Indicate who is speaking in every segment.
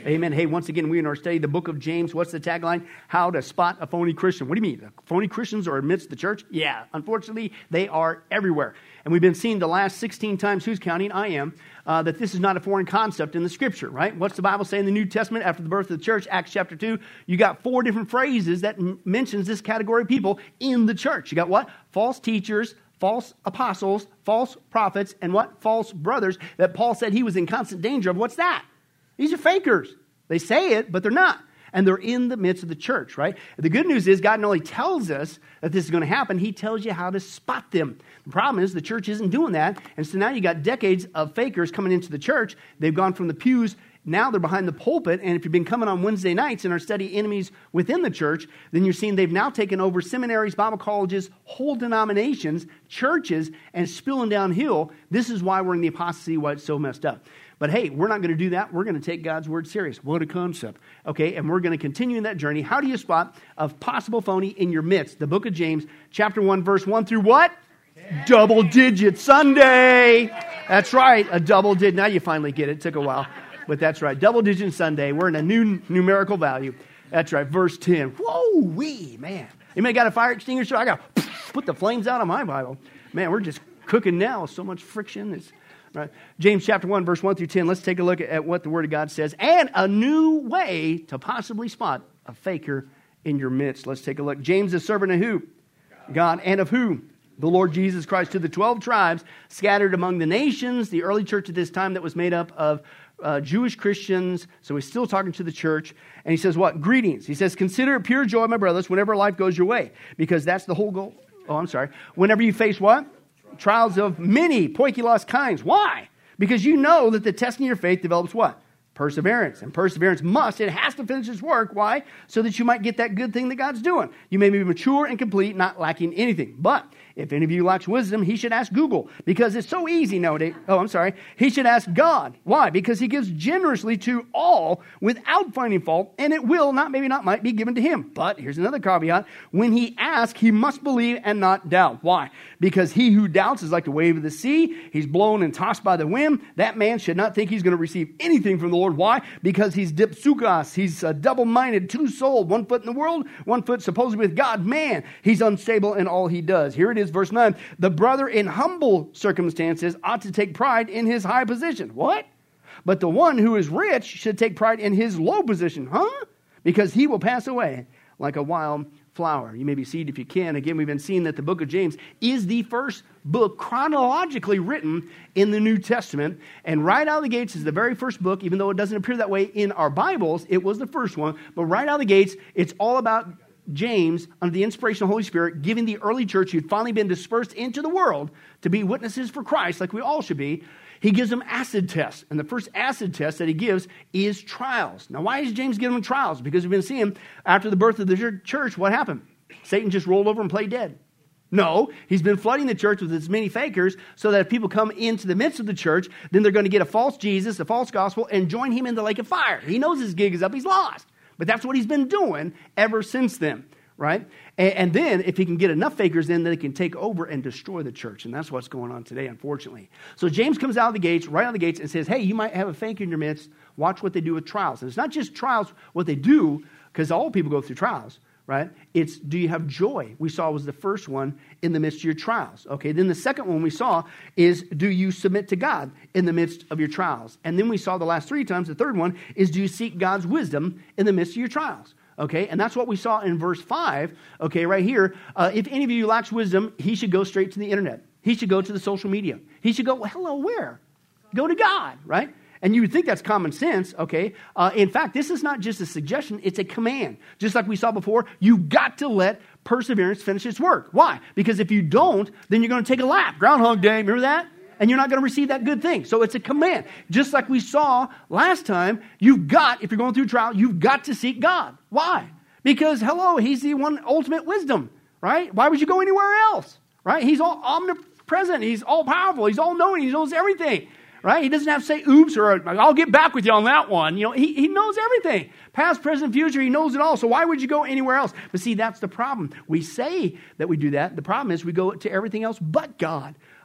Speaker 1: Amen. Hey, once again, we're in our study, the book of James. What's the tagline? How to spot a phony Christian. What do you mean? Phony Christians are amidst the church? Yeah, unfortunately, they are everywhere. And we've been seeing the last 16 times, who's counting? I am, that this is not a foreign concept in the Scripture, right? What's the Bible say in the New Testament after the birth of the church? Acts chapter 2. You got 4 different phrases that mentions this category of people in the church. You got what? False teachers, false apostles, false prophets, and what? False brothers that Paul said he was in constant danger of. What's that? These are fakers. They say it, but they're not. And they're in the midst of the church, right? The good news is God not only tells us that this is going to happen, He tells you how to spot them. The problem is the church isn't doing that. And so now you got decades of fakers coming into the church. They've gone from the pews. Now they're behind the pulpit. And if you've been coming on Wednesday nights in our study Enemies Within the Church, then you're seeing they've now taken over seminaries, Bible colleges, whole denominations, churches, and spilling downhill. This is why we're in the apostasy, why it's so messed up. But hey, we're not going to do that. We're going to take God's word serious. What a concept. Okay, and we're going to continue in that journey. How do you spot a possible phony in your midst? The book of James, chapter 1, verse 1 through what? 10. Double digit Sunday. That's right, a double digit. Now you finally get it. It took a while, but that's right. Double digit Sunday. We're in a new numerical value. That's right, verse 10. Whoa-wee, man. Anybody got a fire extinguisher? I got to put the flames out on my Bible. Man, we're just cooking now. So much friction. It's right. James chapter 1, verse 1 through 10. Let's take a look at what the Word of God says. And a new way to possibly spot a faker in your midst. Let's take a look. James, the servant of who? God. And of who? The Lord Jesus Christ. To the 12 tribes scattered among the nations. The early church at this time that was made up of Jewish Christians. So he's still talking to the church. And he says what? Greetings. He says, consider it pure joy, my brothers, whenever life goes your way. Because that's the whole goal. Oh, I'm sorry. Whenever you face what? Trials of many poikilos kinds. Why? Because you know that the testing of your faith develops what? Perseverance. And perseverance it has to finish its work. Why? So that you might get that good thing that God's doing. You may be mature and complete, not lacking anything. But if any of you lacks wisdom, he should ask Google, because it's so easy nowadays. Oh, I'm sorry. He should ask God. Why? Because He gives generously to all without finding fault, and it will, not maybe not might, be given to him. But here's another caveat. When he asks, he must believe and not doubt. Why? Because he who doubts is like the wave of the sea. He's blown and tossed by the wind. That man should not think he's going to receive anything from the Lord. Why? Because he's dipsukas. He's double-minded, two-souled, 1 foot in the world, 1 foot supposedly with God. Man, he's unstable in all he does. Here it is, verse 9. The brother in humble circumstances ought to take pride in his high position. What? But the one who is rich should take pride in his low position. Huh? Because he will pass away like a wild flower. You may be seated if you can. Again, we've been seeing that the book of James is the first book chronologically written in the New Testament. And right out of the gates is the very first book, even though it doesn't appear that way in our Bibles. It was the first one. But right out of the gates, it's all about James, under the inspiration of the Holy Spirit, giving the early church who'd finally been dispersed into the world to be witnesses for Christ, like we all should be. He gives them acid tests. And the first acid test that he gives is trials. Now, why does James give them trials? Because we've been seeing after the birth of the church, what happened? Satan just rolled over and played dead. No, he's been flooding the church with as many fakers so that if people come into the midst of the church, then they're going to get a false Jesus, a false gospel, and join him in the lake of fire. He knows his gig is up. He's lost. But that's what he's been doing ever since then, right? And then if he can get enough fakers in, then they can take over and destroy the church. And that's what's going on today, unfortunately. So James comes out of the gates, right out of the gates, and says, hey, you might have a faker in your midst. Watch what they do with trials. And it's not just trials, what they do, because all people go through trials, right? It's, do you have joy? We saw was the first one in the midst of your trials. Okay, then the second one we saw is, do you submit to God in the midst of your trials? And then we saw the last 3 times, the third one is, do you seek God's wisdom in the midst of your trials? Okay, and that's what we saw in verse 5, okay, right here. If any of you lacks wisdom, he should go straight to the internet. He should go to the social media. He should go, well, hello, where? Go to God, right? And you would think that's common sense, okay? In fact, this is not just a suggestion, it's a command. Just like we saw before, you've got to let perseverance finish its work. Why? Because if you don't, then you're going to take a lap. Groundhog Day, remember that? And you're not going to receive that good thing. So it's a command. Just like we saw last time, you've got, if you're going through trial, you've got to seek God. Why? Because, hello, he's the one ultimate wisdom, right? Why would you go anywhere else, right? He's all omnipresent. He's all powerful. He's all knowing. He knows everything, right? He doesn't have to say, oops, or I'll get back with you on that one. You know, he knows everything. Past, present, future, he knows it all. So why would you go anywhere else? But see, that's the problem. We say that we do that. The problem is we go to everything else but God.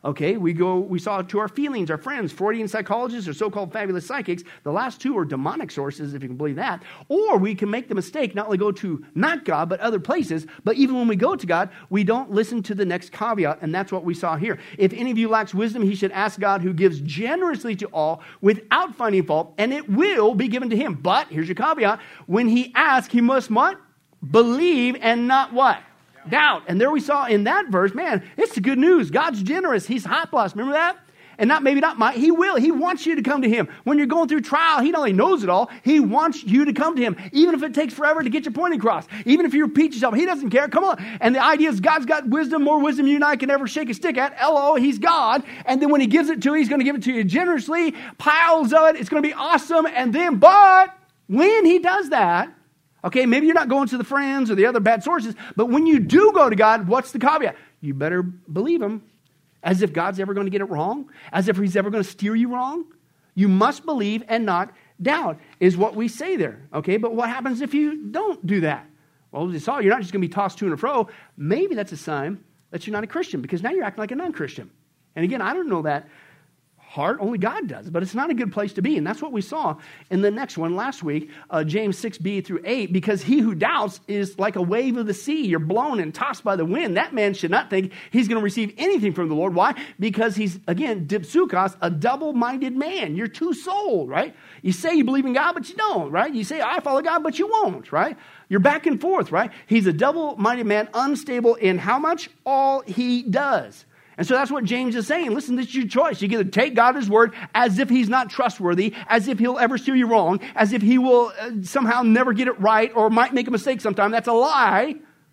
Speaker 1: Okay, we saw to our feelings, our friends, Freudian psychologists, or so-called fabulous psychics. The last two are demonic sources, if you can believe that. Or we can make the mistake, not only go to not God, but other places. But even when we go to God, we don't listen to the next caveat, and that's what we saw here. If any of you lacks wisdom, he should ask God, who gives generously to all without finding fault, and it will be given to him. But, here's your caveat, when he asks, he must what? Believe and not what? Doubt. And there we saw in that verse, man, it's the good news. God's generous. He's hot plus. Remember that? And maybe not might. He will. He wants you to come to him. When you're going through trial, he not only knows it all, he wants you to come to him. Even if it takes forever to get your point across. Even if you repeat yourself, he doesn't care. Come on. And the idea is God's got wisdom, more wisdom you and I can ever shake a stick at. Hello, he's God. And then when he gives it to you, he's going to give it to you generously. Piles of it. It's going to be awesome. And then, but when he does that, okay, maybe you're not going to the friends or the other bad sources, but when you do go to God, what's the caveat? You better believe him. As if God's ever going to get it wrong. As if he's ever going to steer you wrong. You must believe and not doubt is what we say there. Okay, but what happens if you don't do that? Well, as you saw, you're not just going to be tossed to and fro. Maybe that's a sign that you're not a Christian because now you're acting like a non-Christian. And again, I don't know that heart, only God does, but it's not a good place to be. And that's what we saw in the next one last week, James 6b through 8, because he who doubts is like a wave of the sea. You're blown and tossed by the wind. That man should not think he's going to receive anything from the Lord. Why? Because he's, again, dipsukos, a double-minded man. You're two-souled, right? You say you believe in God, but you don't, right? You say, I follow God, but you won't, right? You're back and forth, right? He's a double-minded man, unstable in how much? All he does. And so that's what James is saying. Listen, this is your choice. You can either take God at his word as if he's not trustworthy, as if he'll ever steer you wrong, as if he will somehow never get it right or might make a mistake sometime. That's a lie.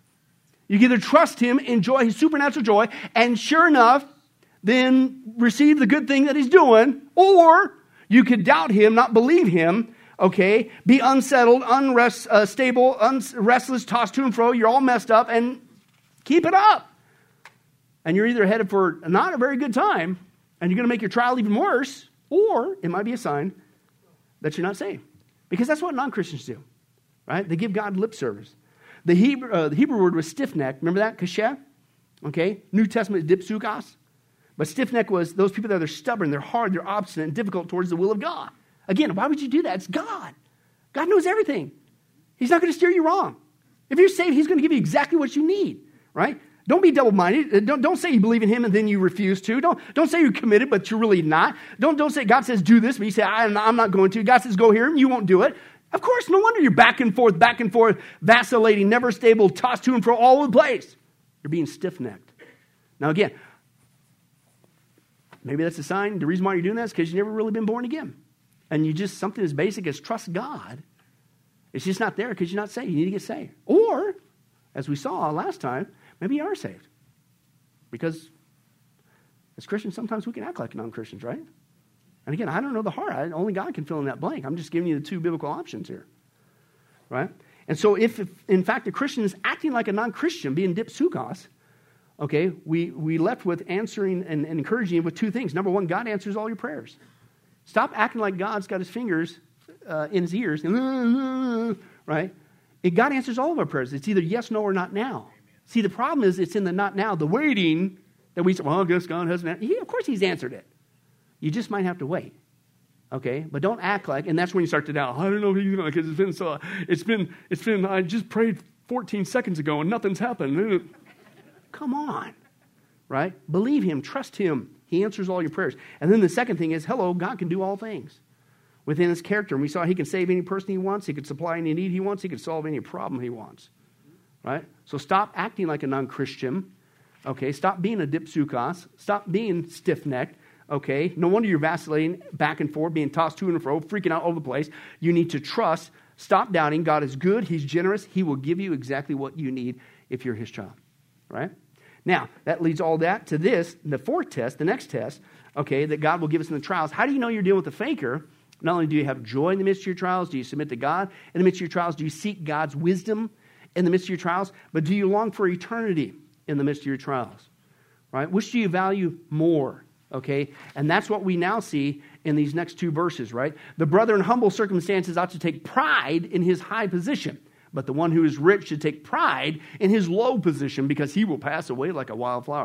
Speaker 1: You can either trust him, enjoy his supernatural joy, and sure enough, then receive the good thing that he's doing, or you could doubt him, not believe him, okay, be unsettled, unstable, restless, tossed to and fro. You're all messed up, and keep it up. And you're either headed for not a very good time, and you're going to make your trial even worse, or it might be a sign that you're not saved. Because that's what non-Christians do, right? They give God lip service. The Hebrew word was stiff-necked. Remember that? Kasheh? Okay? New Testament is dipsukos. But stiff-necked was those people that are stubborn, they're hard, they're obstinate, and difficult towards the will of God. Again, why would you do that? It's God. God knows everything. He's not going to steer you wrong. If you're saved, he's going to give you exactly what you need, right? Don't be double-minded. Don't say you believe in him and then you refuse to. Don't say you're committed, but you're really not. Don't say God says do this, but you say, I'm not going to. God says go here, and you won't do it. Of course, no wonder you're back and forth, vacillating, never stable, tossed to and fro all over the place. You're being stiff-necked. Now again, maybe that's a sign. The reason why you're doing that is because you've never really been born again. And you just, something as basic as trust God, it's just not there because you're not saved. You need to get saved. Or, as we saw last time, maybe you are saved. Because as Christians, sometimes we can act like non-Christians, right? And again, I don't know the heart. Only God can fill in that blank. I'm just giving you the two biblical options here, right? And so if in fact, a Christian is acting like a non-Christian, being dipsukos, okay, we left with answering and encouraging with two things. Number one, God answers all your prayers. Stop acting like God's got his fingers in his ears, right? God answers all of our prayers. It's either yes, no, or not now. See, the problem is it's in the not now, the waiting, that we say, well, I guess God hasn't answered. Of course he's answered it. You just might have to wait. Okay? But don't act like, and that's when you start to doubt, I don't know if he's going to, because it's been, I just prayed 14 seconds ago and nothing's happened. Come on. Right? Believe him. Trust him. He answers all your prayers. And then the second thing is, hello, God can do all things within his character. And we saw he can save any person he wants. He can supply any need he wants. He can solve any problem he wants. Right? So stop acting like a non-Christian. Okay? Stop being a dipsukos. Stop being stiff-necked. Okay? No wonder you're vacillating back and forth, being tossed to and fro, freaking out all over the place. You need to trust. Stop doubting. God is good. He's generous. He will give you exactly what you need if you're his child. Right? Now, that leads all that to this, the fourth test, the next test, okay, that God will give us in the trials. How do you know you're dealing with a faker? Not only do you have joy in the midst of your trials, do you submit to God in the midst of your trials, do you seek God's wisdom in the midst of your trials, but do you long for eternity in the midst of your trials? Right? Which do you value more? Okay? And that's what we now see in these next two verses, right? The brother in humble circumstances ought to take pride in his high position, but the one who is rich should take pride in his low position because he will pass away like a wildflower.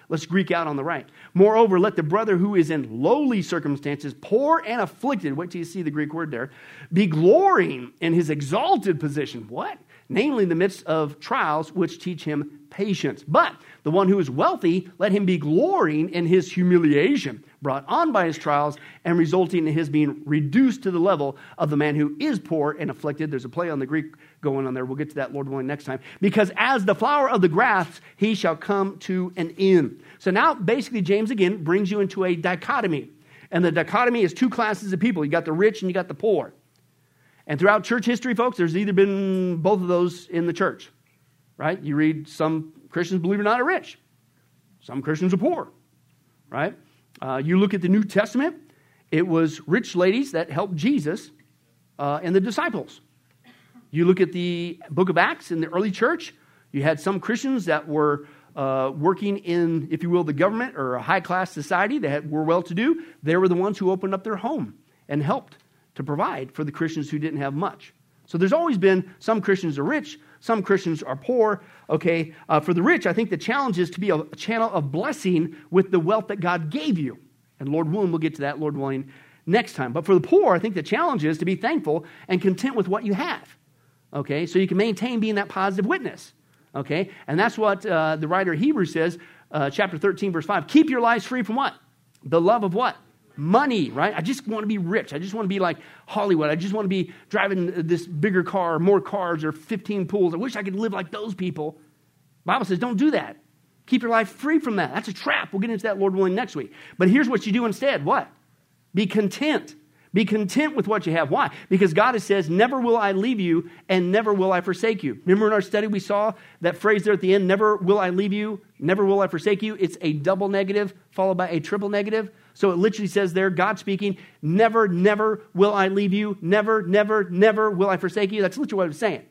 Speaker 1: Let's Greek out on the right. Moreover, let the brother who is in lowly circumstances, poor and afflicted, wait till you see the Greek word there, be glorying in his exalted position. What? Namely, in the midst of trials which teach him patience. But the one who is wealthy, let him be glorying in his humiliation, brought on by his trials, and resulting in his being reduced to the level of the man who is poor and afflicted. There's a play on the Greek going on there. We'll get to that, Lord willing, next time. Because as the flower of the grass, he shall come to an end. So now, basically, James, again, brings you into a dichotomy. And the dichotomy is two classes of people. You got the rich and you got the poor. And throughout church history, folks, there's either been both of those in the church, right? You read some Christians, believe it or not, are rich. Some Christians are poor, right? You look at the New Testament, it was rich ladies that helped Jesus and the disciples. You look at the book of Acts in the early church, you had some Christians that were working in, if you will, the government or a high-class society that were well-to-do. They were the ones who opened up their home and helped to provide for the Christians who didn't have much. So there's always been some Christians are rich, some Christians are poor. Okay, for the rich, I think the challenge is to be a channel of blessing with the wealth that God gave you. And Lord willing, we'll get to that, Lord willing, next time. But for the poor, I think the challenge is to be thankful and content with what you have. Okay, so you can maintain being that positive witness. Okay, and that's what the writer of Hebrews says, chapter 13, verse 5. Keep your lives free from what? The love of what? Money, right? I just want to be rich. I just want to be like Hollywood. I just want to be driving this bigger car, more cars, or 15 pools. I wish I could live like those people. The Bible says don't do that. Keep your life free from that. That's a trap. We'll get into that, Lord willing, next week. But here's what you do instead. What? Be content. Be content with what you have. Why? Because God says, never will I leave you and never will I forsake you. Remember in our study we saw that phrase there at the end, never will I leave you, never will I forsake you. It's a double negative followed by a triple negative. So it literally says there, God speaking, never, never will I leave you. Never, never, never will I forsake you. That's literally what it's saying.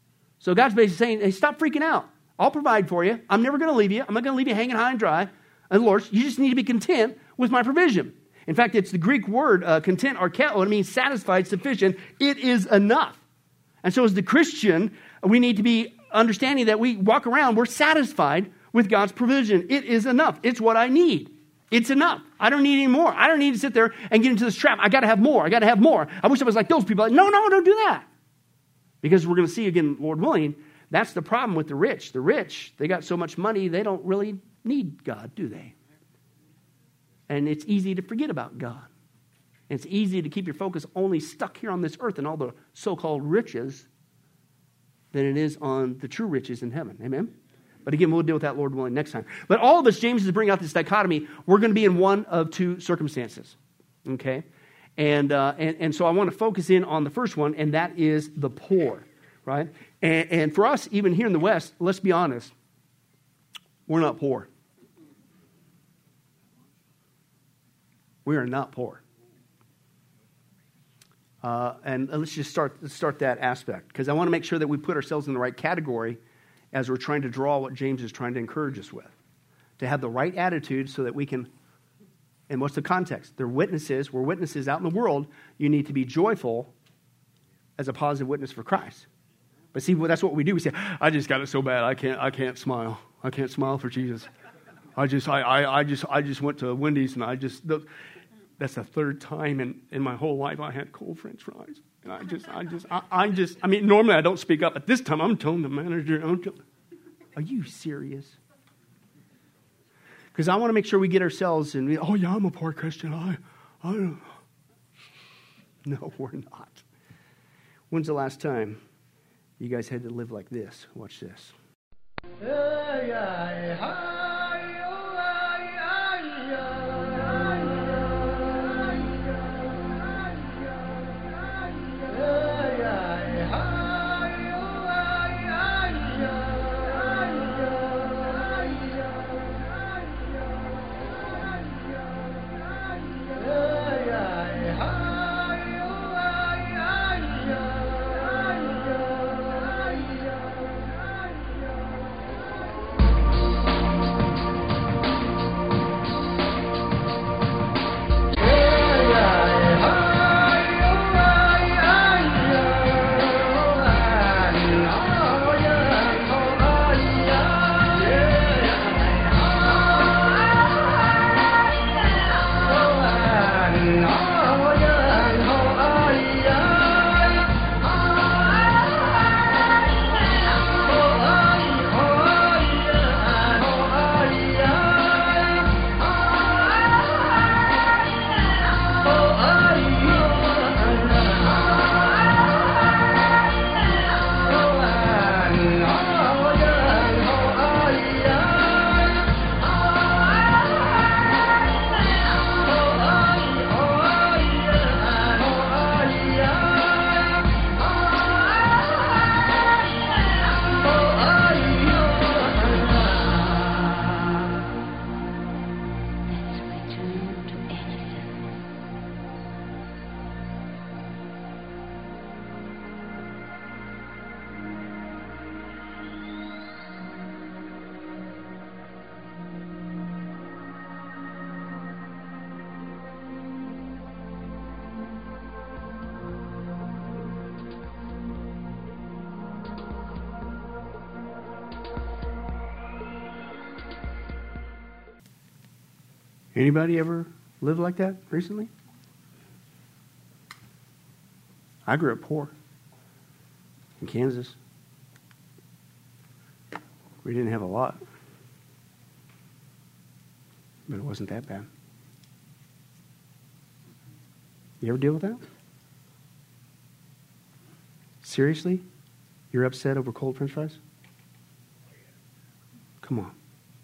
Speaker 1: So God's basically saying, hey, stop freaking out. I'll provide for you. I'm never going to leave you. I'm not going to leave you hanging high and dry. And Lord, you just need to be content with my provision. In fact, it's the Greek word content, arkeo. It means satisfied, sufficient. It is enough. And so as the Christian, we need to be understanding that we walk around, we're satisfied with God's provision. It is enough. It's what I need. It's enough. I don't need any more. I don't need to sit there and get into this trap. I got to have more. I got to have more. I wish I was like those people. Like, no, don't do that. Because we're going to see again, Lord willing, that's the problem with the rich. The rich, they got so much money, they don't really need God, do they? And it's easy to forget about God. And it's easy to keep your focus only stuck here on this earth and all the so-called riches than it is on the true riches in heaven. Amen? But again, we'll deal with that, Lord willing, next time. But all of us, James is bringing out this dichotomy. We're going to be in one of two circumstances. Okay? And so I want to focus in on the first one, and that is the poor. Right? And for us, even here in the West, let's be honest, we're not poor. We are not poor. And let's just start that aspect, because I want to make sure that we put ourselves in the right category as we're trying to draw what James is trying to encourage us with. To have the right attitude so that we can, and what's the context? They're witnesses. We're witnesses out in the world. You need to be joyful as a positive witness for Christ. But see, that's what we do. We say, I just got it so bad, I can't smile. I can't smile for Jesus. I just went to Wendy's and that's the third time in my whole life I had cold French fries. And I mean, normally I don't speak up, but this time I'm telling the manager, are you serious? Because I want to make sure we get ourselves in, oh yeah, I'm a poor Christian. No, we're not. When's the last time you guys had to live like this? Watch this. Anybody ever lived like that recently? I grew up poor in Kansas. We didn't have a lot, but it wasn't that bad. You ever deal with that? Seriously? You're upset over cold French fries? Come on.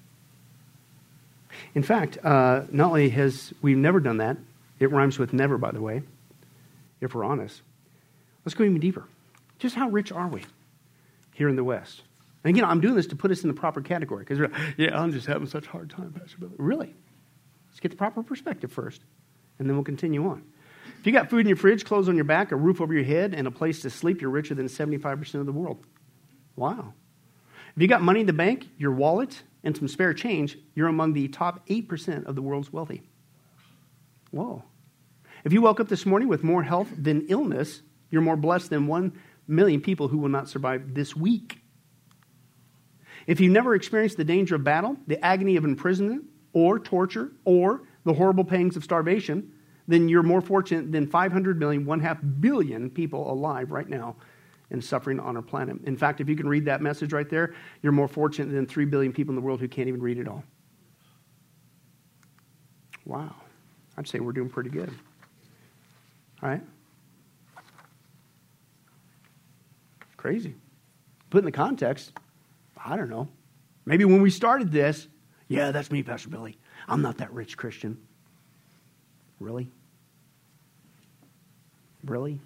Speaker 1: In fact, not only we've never done that, it rhymes with never, by the way, if we're honest. Let's go even deeper. Just how rich are we here in the West? And again, I'm doing this to put us in the proper category, because I'm just having such a hard time, Pastor Billy. Really? Let's get the proper perspective first, and then we'll continue on. If you got food in your fridge, clothes on your back, a roof over your head, and a place to sleep, you're richer than 75% of the world. Wow. If you got money in the bank, your wallet, and some spare change, you're among the top 8% of the world's wealthy. Whoa. If you woke up this morning with more health than illness, you're more blessed than 1 million people who will not survive this week. If you never experienced the danger of battle, the agony of imprisonment, or torture, or the horrible pangs of starvation, then you're more fortunate than 500 million, 1/2 billion people alive right now and suffering on our planet. In fact, if you can read that message right there, you're more fortunate than 3 billion people in the world who can't even read it all. Wow. I'd say we're doing pretty good. All right? Crazy. Put in the context, I don't know. Maybe when we started this, yeah, that's me, Pastor Billy. I'm not that rich Christian. Really? Really?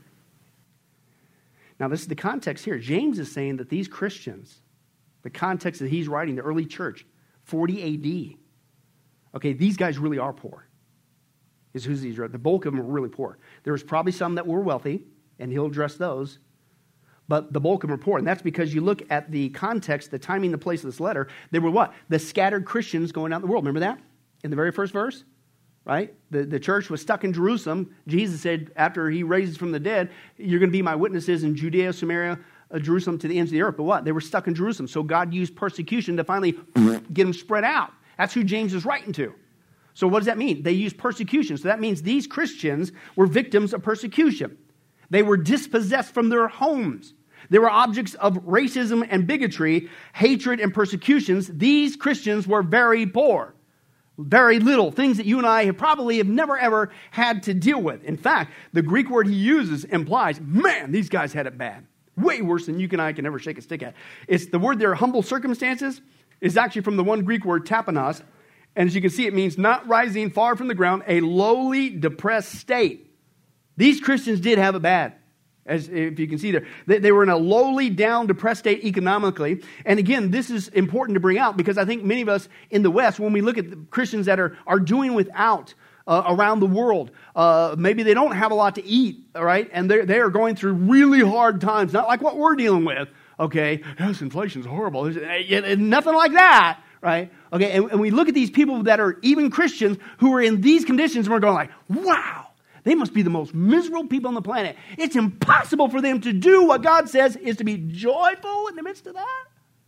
Speaker 1: Now, this is the context here. James is saying that these Christians, the context that he's writing, the early church, 40 A.D., okay, these guys really are poor. Is who he's writing. The bulk of them are really poor. There was probably some that were wealthy, and he'll address those, but the bulk of them are poor. And that's because you look at the context, the timing, the place of this letter, they were what? The scattered Christians going out in the world. Remember that? In the very first verse? Right? The church was stuck in Jerusalem. Jesus said, after he raises from the dead, you're going to be my witnesses in Judea, Samaria, Jerusalem, to the ends of the earth. But what? They were stuck in Jerusalem. So God used persecution to finally get them spread out. That's who James is writing to. So what does that mean? They used persecution. So that means these Christians were victims of persecution. They were dispossessed from their homes. They were objects of racism and bigotry, hatred and persecutions. These Christians were very poor. Very little, things that you and I probably have never ever had to deal with. In fact, the Greek word he uses implies, man, these guys had it bad. Way worse than you and I can ever shake a stick at. It's the word there, humble circumstances, is actually from the one Greek word tapanos. And as you can see, it means not rising far from the ground, a lowly, depressed state. These Christians did have it bad. As if you can see there, they were in a lowly, down, depressed state economically. And again, this is important to bring out because I think many of us in the West, when we look at the Christians that are doing without around the world, maybe they don't have a lot to eat, all right? And they are going through really hard times, not like what we're dealing with, okay? Yes, inflation's horrible. Nothing like that, right? Okay, and we look at these people that are even Christians who are in these conditions and we're going like, wow. They must be the most miserable people on the planet. It's impossible for them to do what God says is to be joyful in the midst of that.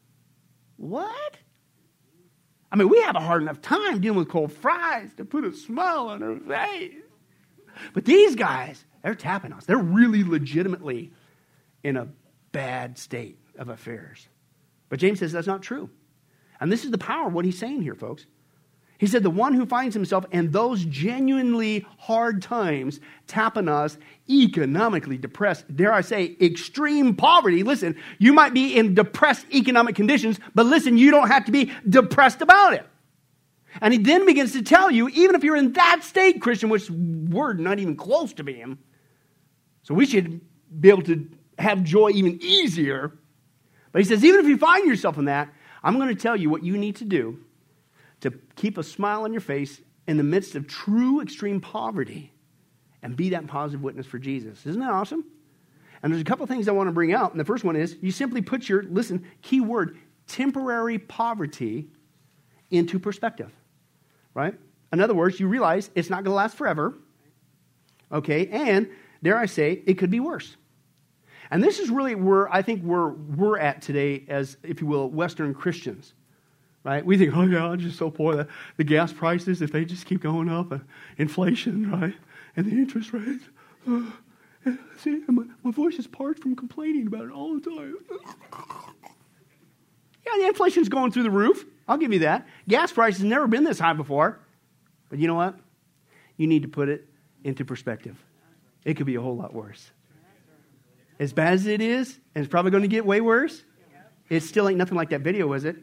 Speaker 1: What? I mean, we have a hard enough time dealing with cold fries to put a smile on our face. But these guys, they're tapping us. They're really legitimately in a bad state of affairs. But James says that's not true. And this is the power of what he's saying here, folks. He said the one who finds himself in those genuinely hard times, tapanos, economically depressed, dare I say, extreme poverty. Listen, you might be in depressed economic conditions, but listen, you don't have to be depressed about it. And he then begins to tell you, even if you're in that state, Christian, which we're not even close to being, so we should be able to have joy even easier. But he says, even if you find yourself in that, I'm going to tell you what you need to do to keep a smile on your face in the midst of true extreme poverty and be that positive witness for Jesus. Isn't that awesome? And there's a couple of things I want to bring out. And the first one is you simply put your, listen, key word, temporary poverty into perspective, right? In other words, you realize it's not going to last forever, okay? And dare I say, it could be worse. And this is really where I think we're at today as, if you will, Western Christians. right? We think, oh yeah, I'm just so poor. The gas prices, if they just keep going up, inflation, right? And the interest rates. See, my voice is parched from complaining about it all the time. Yeah, the inflation's going through the roof. I'll give you that. Gas prices have never been this high before. But you know what? You need to put it into perspective. It could be a whole lot worse. As bad as it is, and it's probably going to get way worse, it still ain't nothing like that video, is it?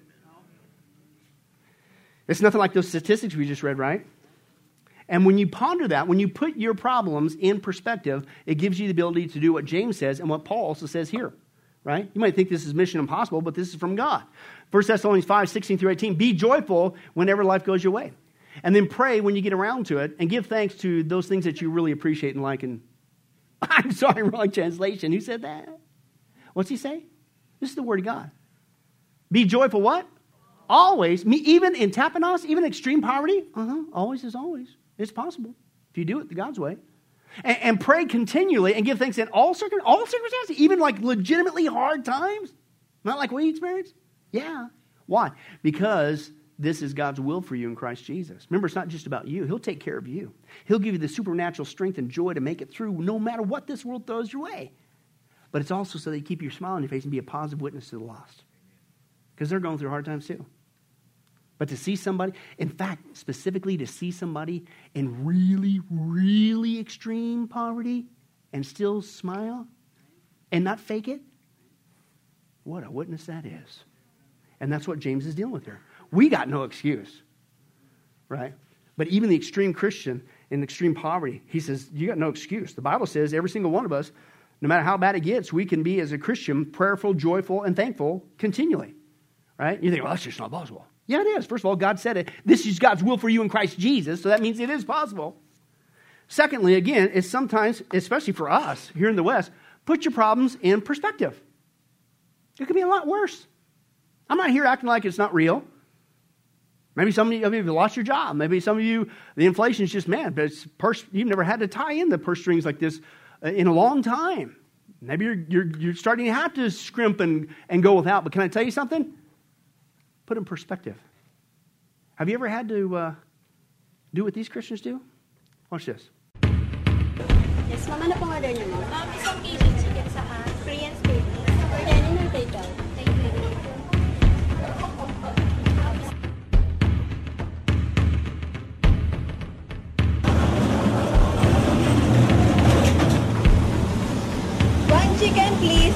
Speaker 1: It's nothing like those statistics we just read, right? And when you ponder that, when you put your problems in perspective, it gives you the ability to do what James says and what Paul also says here, right? You might think this is mission impossible, but this is from God. 1 Thessalonians 5, 16 through 18, be joyful whenever life goes your way. And then pray when you get around to it, and give thanks to those things that you really appreciate and like. And I'm sorry, wrong translation. Who said that? What's he say? This is the word of God. Be joyful what? Always. Even in tapenos, even extreme poverty. Always is always. It's possible if you do it the God's way. And pray continually and give thanks in all circumstances, even like legitimately hard times. Not like we experience. Yeah. Why? Because this is God's will for you in Christ Jesus. Remember, it's not just about you. He'll take care of you. He'll give you the supernatural strength and joy to make it through no matter what this world throws your way. But it's also so that you keep your smile on your face and be a positive witness to the lost. Because they're going through hard times too. But to see somebody, in fact, specifically to see somebody in really, really extreme poverty and still smile and not fake it, what a witness that is. And that's what James is dealing with here. We got no excuse, right? But even the extreme Christian in extreme poverty, he says, you got no excuse. The Bible says every single one of us, no matter how bad it gets, we can be, as a Christian, prayerful, joyful, and thankful continually, right? You think, well, that's just not possible. Yeah, it is. First of all, God said it. This is God's will for you in Christ Jesus, so that means it is possible. Secondly, again, it's sometimes, especially for us here in the West, put your problems in perspective. It could be a lot worse. I'm not here acting like it's not real. Maybe some of you have lost your job. Maybe some of you, the inflation is just, man, but you've never had to tie in the purse strings like this in a long time. Maybe you're starting to have to scrimp and go without. But can I tell you something? Put in perspective. Have you ever had to do what these Christians do? Watch this.
Speaker 2: Yes, ma'am. Ano pong order niyo, ma'am? Isang Cajun chicken sa Korean spaghetti. Orderin ng takeout. Thank you. One chicken, please.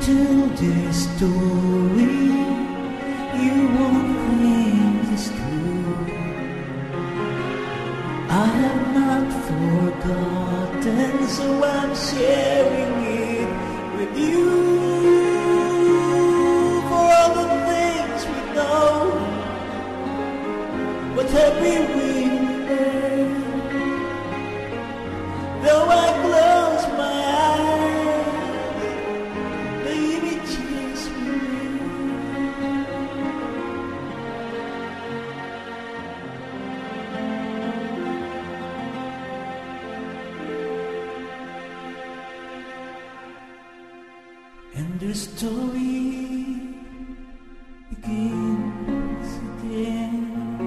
Speaker 3: tell this story, you won't think it's true. I have not forgotten, so I'm sharing it with you. For all the things we know, what have we learned? Though I close my eyes, the images remain. And the story begins again.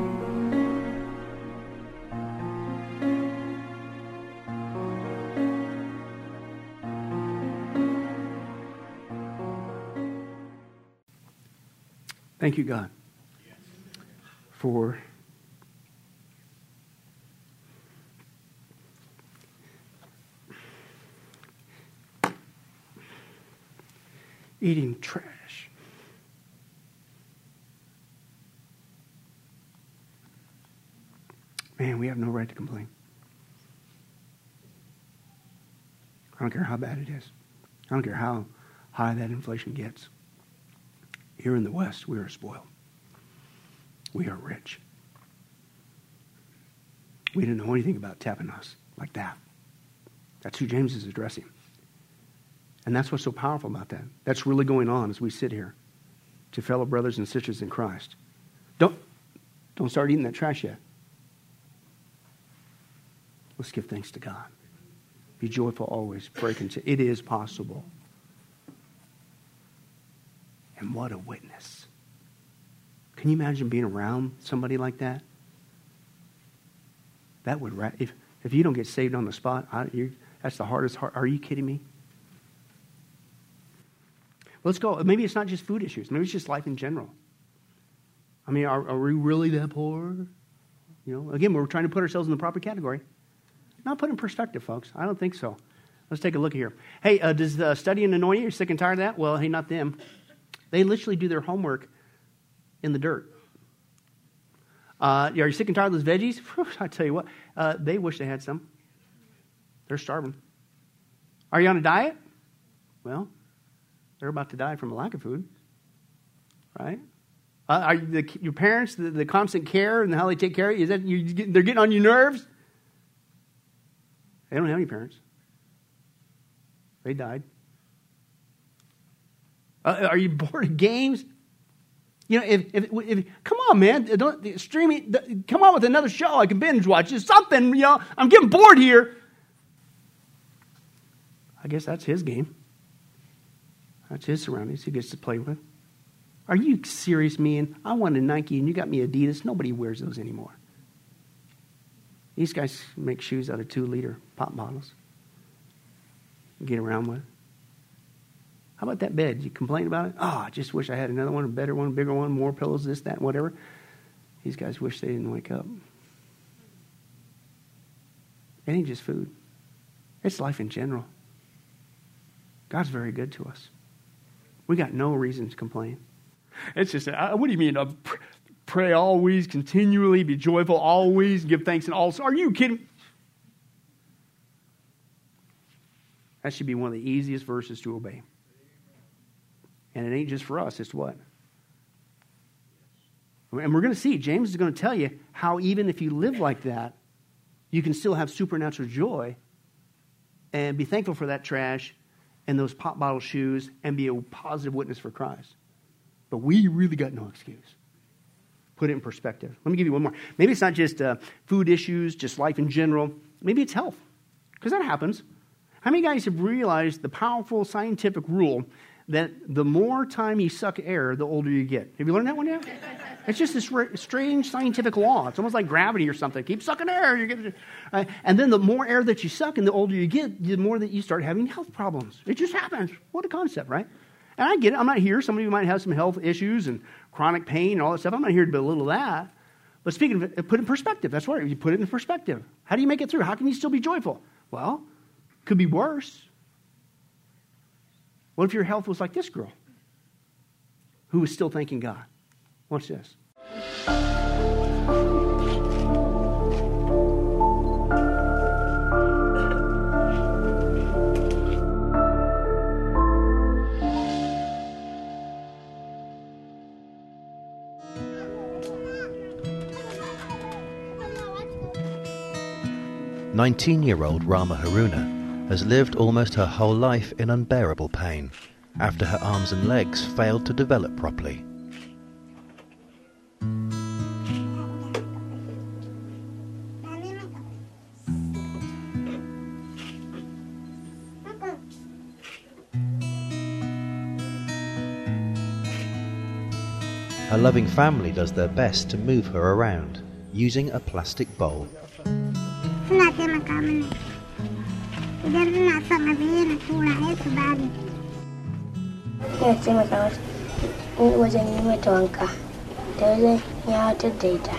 Speaker 1: Thank you, God, for eating trash. Man, we have no right to complain. I don't care how bad it is. I don't care how high that inflation gets. Here in the West, we are spoiled. We are rich. We didn't know anything about tapping us like that. That's who James is addressing. And that's what's so powerful about that. That's really going on as we sit here to fellow brothers and sisters in Christ. Don't start eating that trash yet. Let's give thanks to God. Be joyful always. Pray continue. It is possible. And what a witness. Can you imagine being around somebody like that? That would, if you don't get saved on the spot, that's the hardest. Are you kidding me? Let's go. Maybe it's not just food issues. Maybe it's just life in general. I mean, are we really that poor? You know, again, we're trying to put ourselves in the proper category. Not put in perspective, folks. I don't think so. Let's take a look here. Hey, does studying annoy you? You're sick and tired of that? Well, hey, not them. They literally do their homework in the dirt. Are you sick and tired of those veggies? I tell you what, they wish they had some. They're starving. Are you on a diet? Well, they're about to die from a lack of food, right? Are your parents, the constant care and how they take care of you, they're getting on your nerves? They don't have any parents. They died. Are you bored of games? You know, if come on, man, don't stream it. Come on with another show I can binge watch. Just something, you know. I'm getting bored here. I guess that's his game. That's his surroundings he gets to play with. Are you serious, man? I wanted Nike and you got me Adidas. Nobody wears those anymore. These guys make shoes out of 2-liter pop bottles. Get around with. How about that bed? You complain about it? Oh, I just wish I had another one, a better one, a bigger one, more pillows, this, that, whatever. These guys wish they didn't wake up. It ain't just food. It's life in general. God's very good to us. We got no reason to complain. It's just, what do you mean? Pray always, continually, be joyful always, give thanks in all. Are you kidding? That should be one of the easiest verses to obey. And it ain't just for us, it's what? And we're going to see, James is going to tell you how even if you live like that, you can still have supernatural joy and be thankful for that trash and those pop bottle shoes and be a positive witness for Christ. But we really got no excuse. Put it in perspective. Let me give you one more. Maybe it's not just food issues, just life in general. Maybe it's health, because that happens. How many guys have realized the powerful scientific rule that the more time you suck air, the older you get? Have you learned that one yet? It's just this strange scientific law. It's almost like gravity or something. Keep sucking air. You get, and then the more air that you suck and the older you get, the more that you start having health problems. It just happens. What a concept, right? And I get it. I'm not here. Some of you might have some health issues and chronic pain and all that stuff. I'm not here to belittle that. But speaking of it, put it in perspective. That's right. You put it in perspective. How do you make it through? How can you still be joyful? Well, it could be worse. What if your health was like this girl who was still thanking God? Watch this.
Speaker 4: 19-year-old Rama Haruna has lived almost her whole life in unbearable pain after her arms and legs failed to develop properly. Her loving family does their best to move her around, using a plastic bowl.
Speaker 5: Suna taimaka mini idan ina son abu yana tura ya su bani.
Speaker 2: Ina taimaka mata wajen yi mata wanka da wajen yawatar da ita.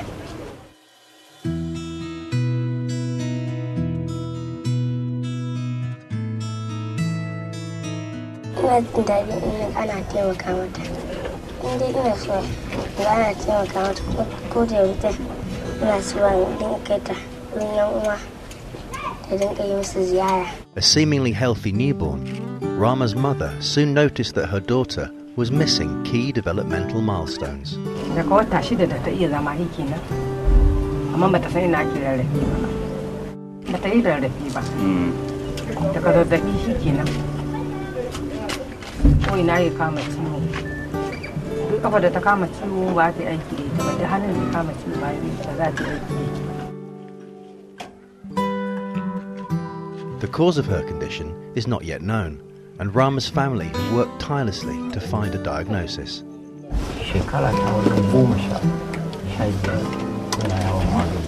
Speaker 2: Ina jin daɗi in ana taimaka mata. In dai ina so ga ana taimaka mata ko da yaushe ina so in dinga kai ta wurin yan uwa da dinga yi musu ziyara.
Speaker 4: A seemingly healthy newborn, Rama's mother soon noticed that her daughter was missing key developmental milestones.
Speaker 6: Daga wata 6 da ta iya zama hiki nan, amma bata san ina ake rarrafe ba. Bata yi rarrafe ba. Daga zazzaɓi hiki nan. Ko ina ya kama ciwo. Duk kafa da ta kama ciwo ba ta yi aiki da ita ba, da hannun da kama ciwo ba za ta yi aiki da ita.
Speaker 4: The cause of her condition is not yet known, and Rama's family have worked tirelessly to find a diagnosis.
Speaker 7: Shekara ta wajen 15 yana yawan magani.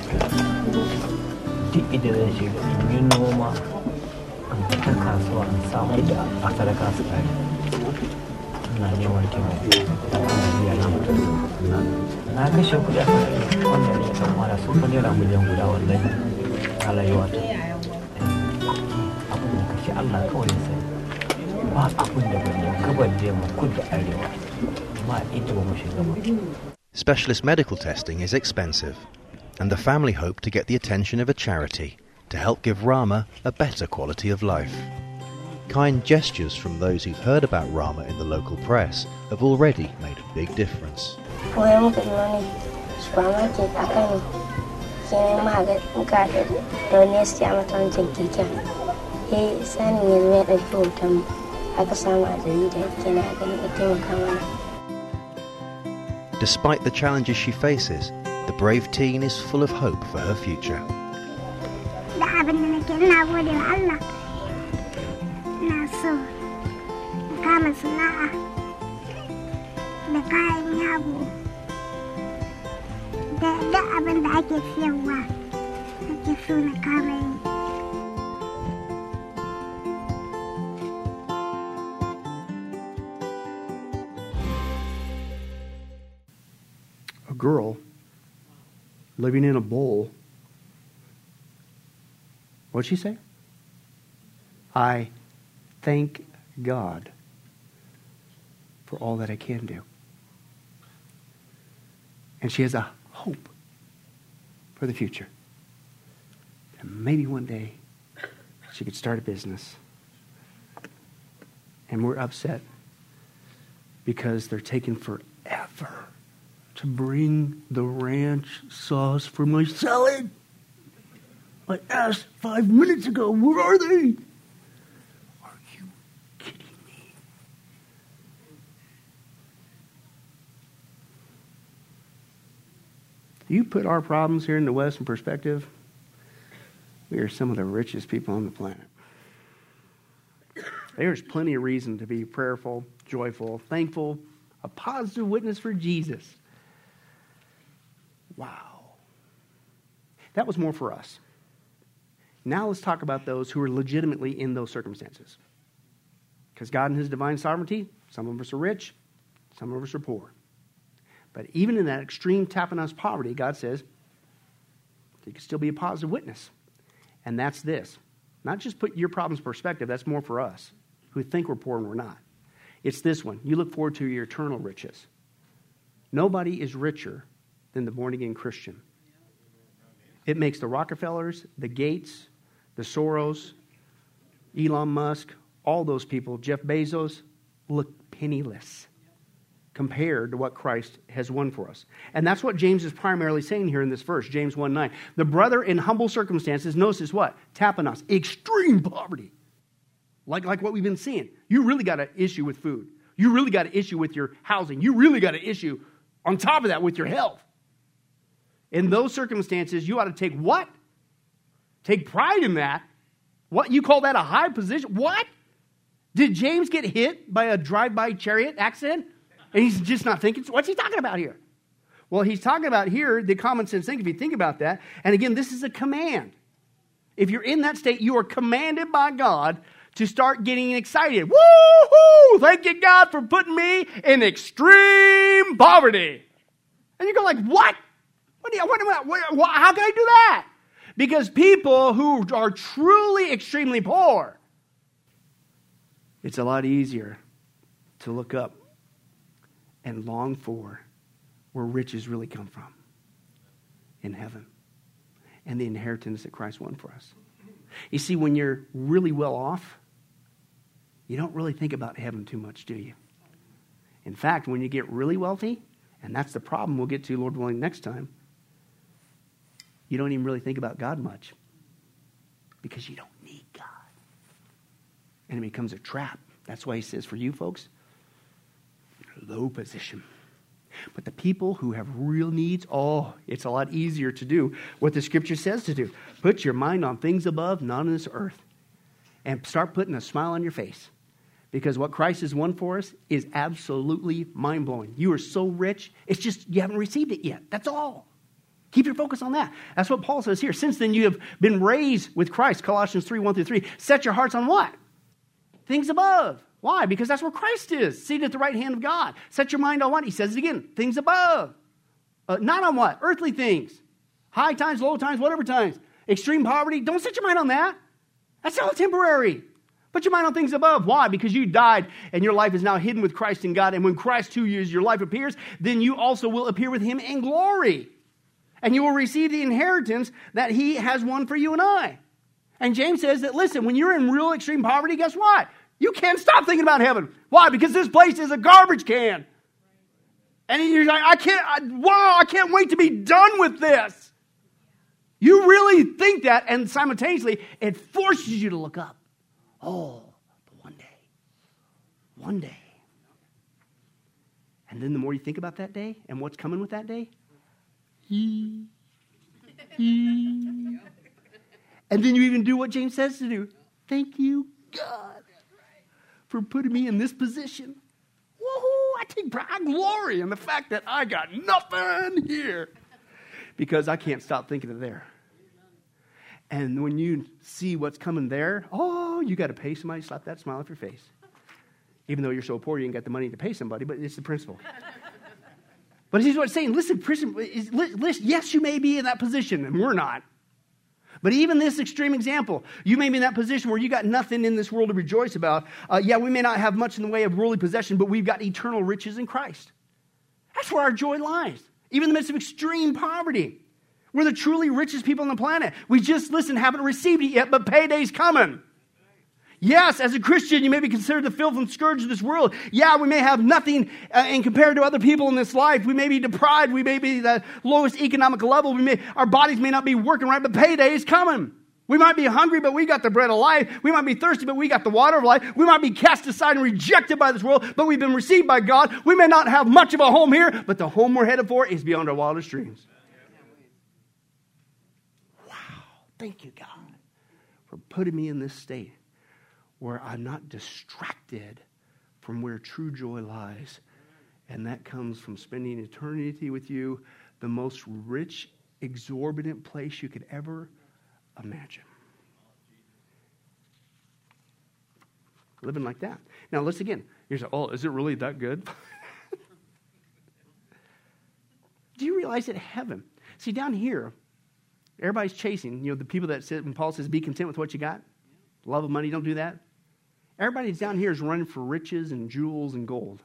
Speaker 7: Duk idan zan shiga in yi noma, in fita kasuwa in samu da a sadaka su ɗari. Ina neman taimako da kuma biya na mutum. Na kashe kuɗi a kan wanda ne ɗan mara sun fi naira miliyan guda wallahi a rayuwata. Abin da kashe Allah kawai ya sani. Ba abin da ban yi gabar da yamma kudu da arewa. Ma ita ba mu shiga ba.
Speaker 4: Specialist medical testing is expensive, and the family hope to get the attention of a charity to help give Rama a better quality of life. Kind gestures from those who've heard about Rama in the local press have already made a big difference.
Speaker 2: Wai muka yi wani supermarket a Kano, sai muka da wani ya siya mata wancan keken. Sani ya zo ya ɗauki hoton aka samu a jarida yana ganin ya taimaka mana.
Speaker 4: Despite the challenges she faces, the brave teen is full of hope for her future.
Speaker 5: Da abin da nake ina gode wa Allah. Ina so in kama sana'a da kayan yabo da abin da ake siyarwa nake so na kama yi.
Speaker 1: A girl living in a bowl. What'd she say? I thank God for all that I can do. And she has a hope for the future. And maybe one day she could start a business. And we're upset because they're taking forever to bring the ranch sauce for my salad. I asked 5 minutes ago, where are they? Are you kidding me? You put our problems here in the West in perspective, we are some of the richest people on the planet. There's plenty of reason to be prayerful, joyful, thankful, a positive witness for Jesus. Wow. That was more for us. Now let's talk about those who are legitimately in those circumstances. Because God in His divine sovereignty, some of us are rich, some of us are poor. But even in that extreme tapenade poverty, God says, you can still be a positive witness. And that's this. Not just put your problems in perspective, that's more for us. who think we're poor and we're not. It's this one. You look forward to your eternal riches. Nobody is richer than the born-again Christian. It makes the Rockefellers, the Gates, the Soros, Elon Musk, all those people, Jeff Bezos, look penniless compared to what Christ has won for us. And that's what James is primarily saying here in this verse, James 1:9. The brother in humble circumstances, notice what? Tapenos, extreme poverty. Like what we've been seeing. You really got an issue with food. You really got an issue with your housing. You really got an issue on top of that with your health. In those circumstances, you ought to take what? Take pride in that. What? You call that a high position? What? Did James get hit by a drive-by chariot accident? And he's just not thinking, what's he talking about here? Well, he's talking about here the common sense thing, if you think about that. And again, this is a command. If you're in that state, you are commanded by God to start getting excited. Woo-hoo! Thank you, God, for putting me in extreme poverty. And you go like, what? How can I do that? Because people who are truly extremely poor, it's a lot easier to look up and long for where riches really come from in heaven and the inheritance that Christ won for us. You see, when you're really well off, you don't really think about heaven too much, do you? In fact, when you get really wealthy, and that's the problem we'll get to, Lord willing, next time, you don't even really think about God much because you don't need God. And it becomes a trap. That's why he says, for you folks, low position. But the people who have real needs, it's a lot easier to do what the scripture says to do. Put your mind on things above, not on this earth. And start putting a smile on your face. Because what Christ has won for us is absolutely mind-blowing. You are so rich, it's just you haven't received it yet. That's all. Keep your focus on that. That's what Paul says here. Since then you have been raised with Christ, Colossians 3:1-3. Set your hearts on what? Things above. Why? Because that's where Christ is, seated at the right hand of God. Set your mind on what? He says it again, things above. Not on what? Earthly things. High times, low times, whatever times. Extreme poverty. Don't set your mind on that. That's all temporary. Put your mind on things above. Why? Because you died and your life is now hidden with Christ in God. And when Christ, who is your life, appears, then you also will appear with him in glory. And you will receive the inheritance that he has won for you and I. And James says that, listen, when you're in real extreme poverty, guess what? You can't stop thinking about heaven. Why? Because this place is a garbage can. And you're like, I can't wait to be done with this. You really think that, and simultaneously, it forces you to look up. Oh, but one day. And then the more you think about that day and what's coming with that day, and then you even do what James says to do. Thank you, God, for putting me in this position. Woohoo! I take pride, I glory in the fact that I got nothing here because I can't stop thinking of there. And when you see what's coming there, you got to pay somebody, slap that smile off your face. Even though you're so poor, you ain't got the money to pay somebody, but it's the principle. But here's what it's saying. Listen, yes, you may be in that position, and we're not. But even this extreme example, you may be in that position where you got nothing in this world to rejoice about. We may not have much in the way of worldly possession, but we've got eternal riches in Christ. That's where our joy lies. Even in the midst of extreme poverty. We're the truly richest people on the planet. We just, haven't received it yet, but payday's coming. Yes, as a Christian, you may be considered the filth and scourge of this world. Yeah, we may have nothing in compared to other people in this life. We may be deprived. We may be the lowest economic level. Our bodies may not be working right, but payday is coming. We might be hungry, but we got the bread of life. We might be thirsty, but we got the water of life. We might be cast aside and rejected by this world, but we've been received by God. We may not have much of a home here, but the home we're headed for is beyond our wildest dreams. Wow. Thank you, God, for putting me in this state where I'm not distracted from where true joy lies. And that comes from spending eternity with you, the most rich, exorbitant place you could ever imagine. Living like that. Now, let's again. You're saying, is it really that good? Do you realize that heaven, see down here, everybody's chasing, the people that sit, when Paul says, be content with what you got. Love of money, don't do that. Everybody down here is running for riches and jewels and gold.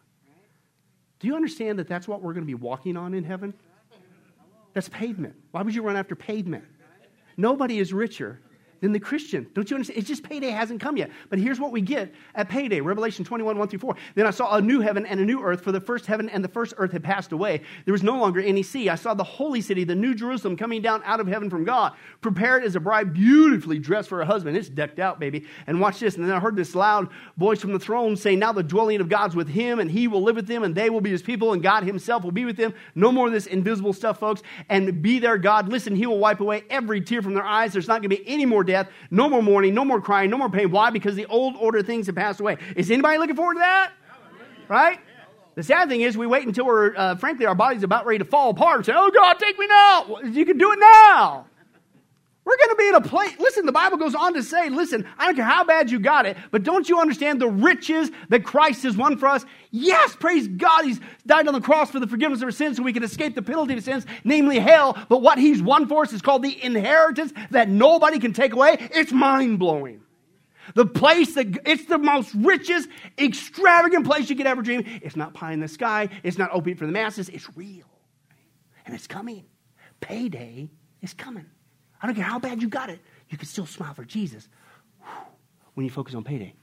Speaker 1: Do you understand that that's what we're going to be walking on in heaven? That's pavement. Why would you run after pavement? Nobody is richer than the Christian. Don't you understand? It's just payday hasn't come yet. But here's what we get at payday. Revelation 21, 1 through 4. Then I saw a new heaven and a new earth, for the first heaven and the first earth had passed away. There was no longer any sea. I saw the holy city, the new Jerusalem, coming down out of heaven from God, prepared as a bride beautifully dressed for her husband. It's decked out, baby. And watch this. And then I heard this loud voice from the throne saying, now the dwelling of God's with him, and he will live with them, and they will be his people, and God himself will be with them. No more of this invisible stuff, folks. And be their God. Listen, he will wipe away every tear from their eyes. There's not going to be any more death, no more mourning, no more crying, no more pain. Why? Because the old order things have passed away. Is anybody looking forward to that? Right? The sad thing is we wait until we're, frankly, our body's about ready to fall apart and say, oh, God, take me now. Well, you can do it now. We're going to be in a place. Listen, the Bible goes on to say, listen, I don't care how bad you got it, but don't you understand the riches that Christ has won for us? Yes, praise God, he's died on the cross for the forgiveness of our sins so we can escape the penalty of sins, namely hell. But what he's won for us is called the inheritance that nobody can take away. It's mind-blowing. The place it's the most richest, extravagant place you could ever dream. It's not pie in the sky. It's not opiate for the masses. It's real. And it's coming. Payday is coming. I don't care how bad you got it. You can still smile for Jesus when you focus on payday.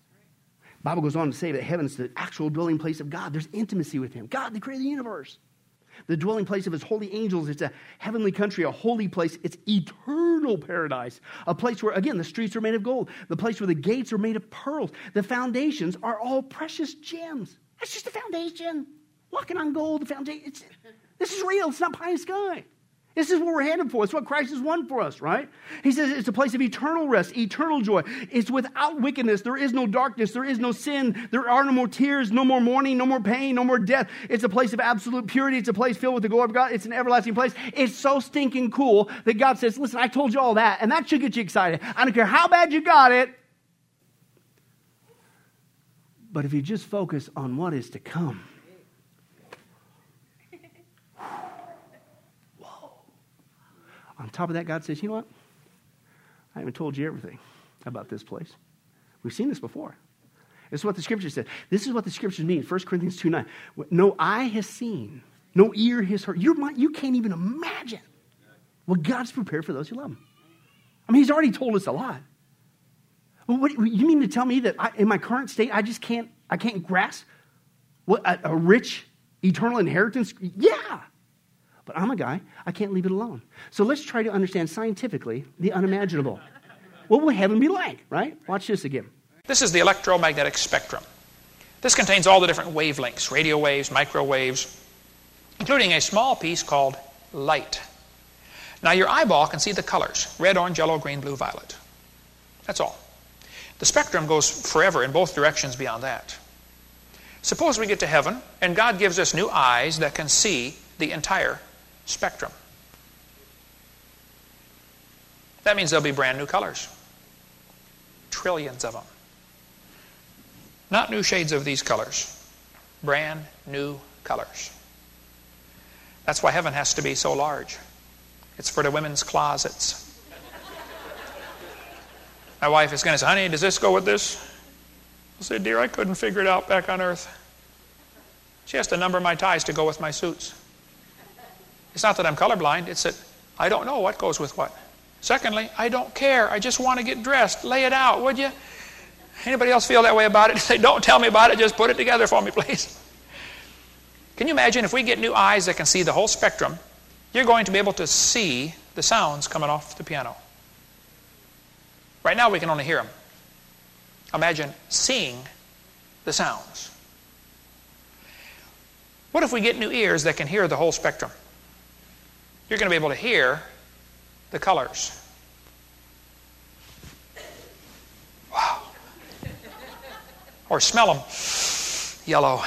Speaker 1: The Bible goes on to say that heaven's the actual dwelling place of God. There's intimacy with him. God, the creator of the universe. The dwelling place of his holy angels. It's a heavenly country, a holy place. It's eternal paradise. A place where, again, the streets are made of gold. The place where the gates are made of pearls. The foundations are all precious gems. That's just the foundation. Walking on gold, the foundation. This is real. It's not pie in the sky. This is what we're headed for. It's what Christ has won for us, right? He says it's a place of eternal rest, eternal joy. It's without wickedness. There is no darkness. There is no sin. There are no more tears, no more mourning, no more pain, no more death. It's a place of absolute purity. It's a place filled with the glory of God. It's an everlasting place. It's so stinking cool that God says, listen, I told you all that, and that should get you excited. I don't care how bad you got it. But if you just focus on what is to come, on top of that, God says, you know what? I haven't told you everything about this place. We've seen this before. This is what the Scripture said. This is what the Scriptures mean. 1 Corinthians 2:9. No eye has seen, no ear has heard. You can't even imagine what God's prepared for those who love him. I mean, he's already told us a lot. Well, what, you mean to tell me that in my current state, I can't grasp what a rich, eternal inheritance? Yeah. But I'm a guy, I can't leave it alone. So let's try to understand scientifically the unimaginable. What will heaven be like, right? Watch this again.
Speaker 8: This is the electromagnetic spectrum. This contains all the different wavelengths, radio waves, microwaves, including a small piece called light. Now your eyeball can see the colors, red, orange, yellow, green, blue, violet. That's all. The spectrum goes forever in both directions beyond that. Suppose we get to heaven and God gives us new eyes that can see the entire spectrum. That means there'll be brand new colors. Trillions of them. Not new shades of these colors. Brand new colors. That's why heaven has to be so large. It's for the women's closets. My wife is going to say, honey, does this go with this? I'll say, dear, I couldn't figure it out back on earth. She has to number my ties to go with my suits. It's not that I'm colorblind. It's that I don't know what goes with what. Secondly, I don't care. I just want to get dressed. Lay it out, would you? Anybody else feel that way about it? Say, don't tell me about it. Just put it together for me, please. Can you imagine if we get new eyes that can see the whole spectrum, you're going to be able to see the sounds coming off the piano. Right now we can only hear them. Imagine seeing the sounds. What if we get new ears that can hear the whole spectrum? You're going to be able to hear the colors. Wow. Or smell them. Yellow.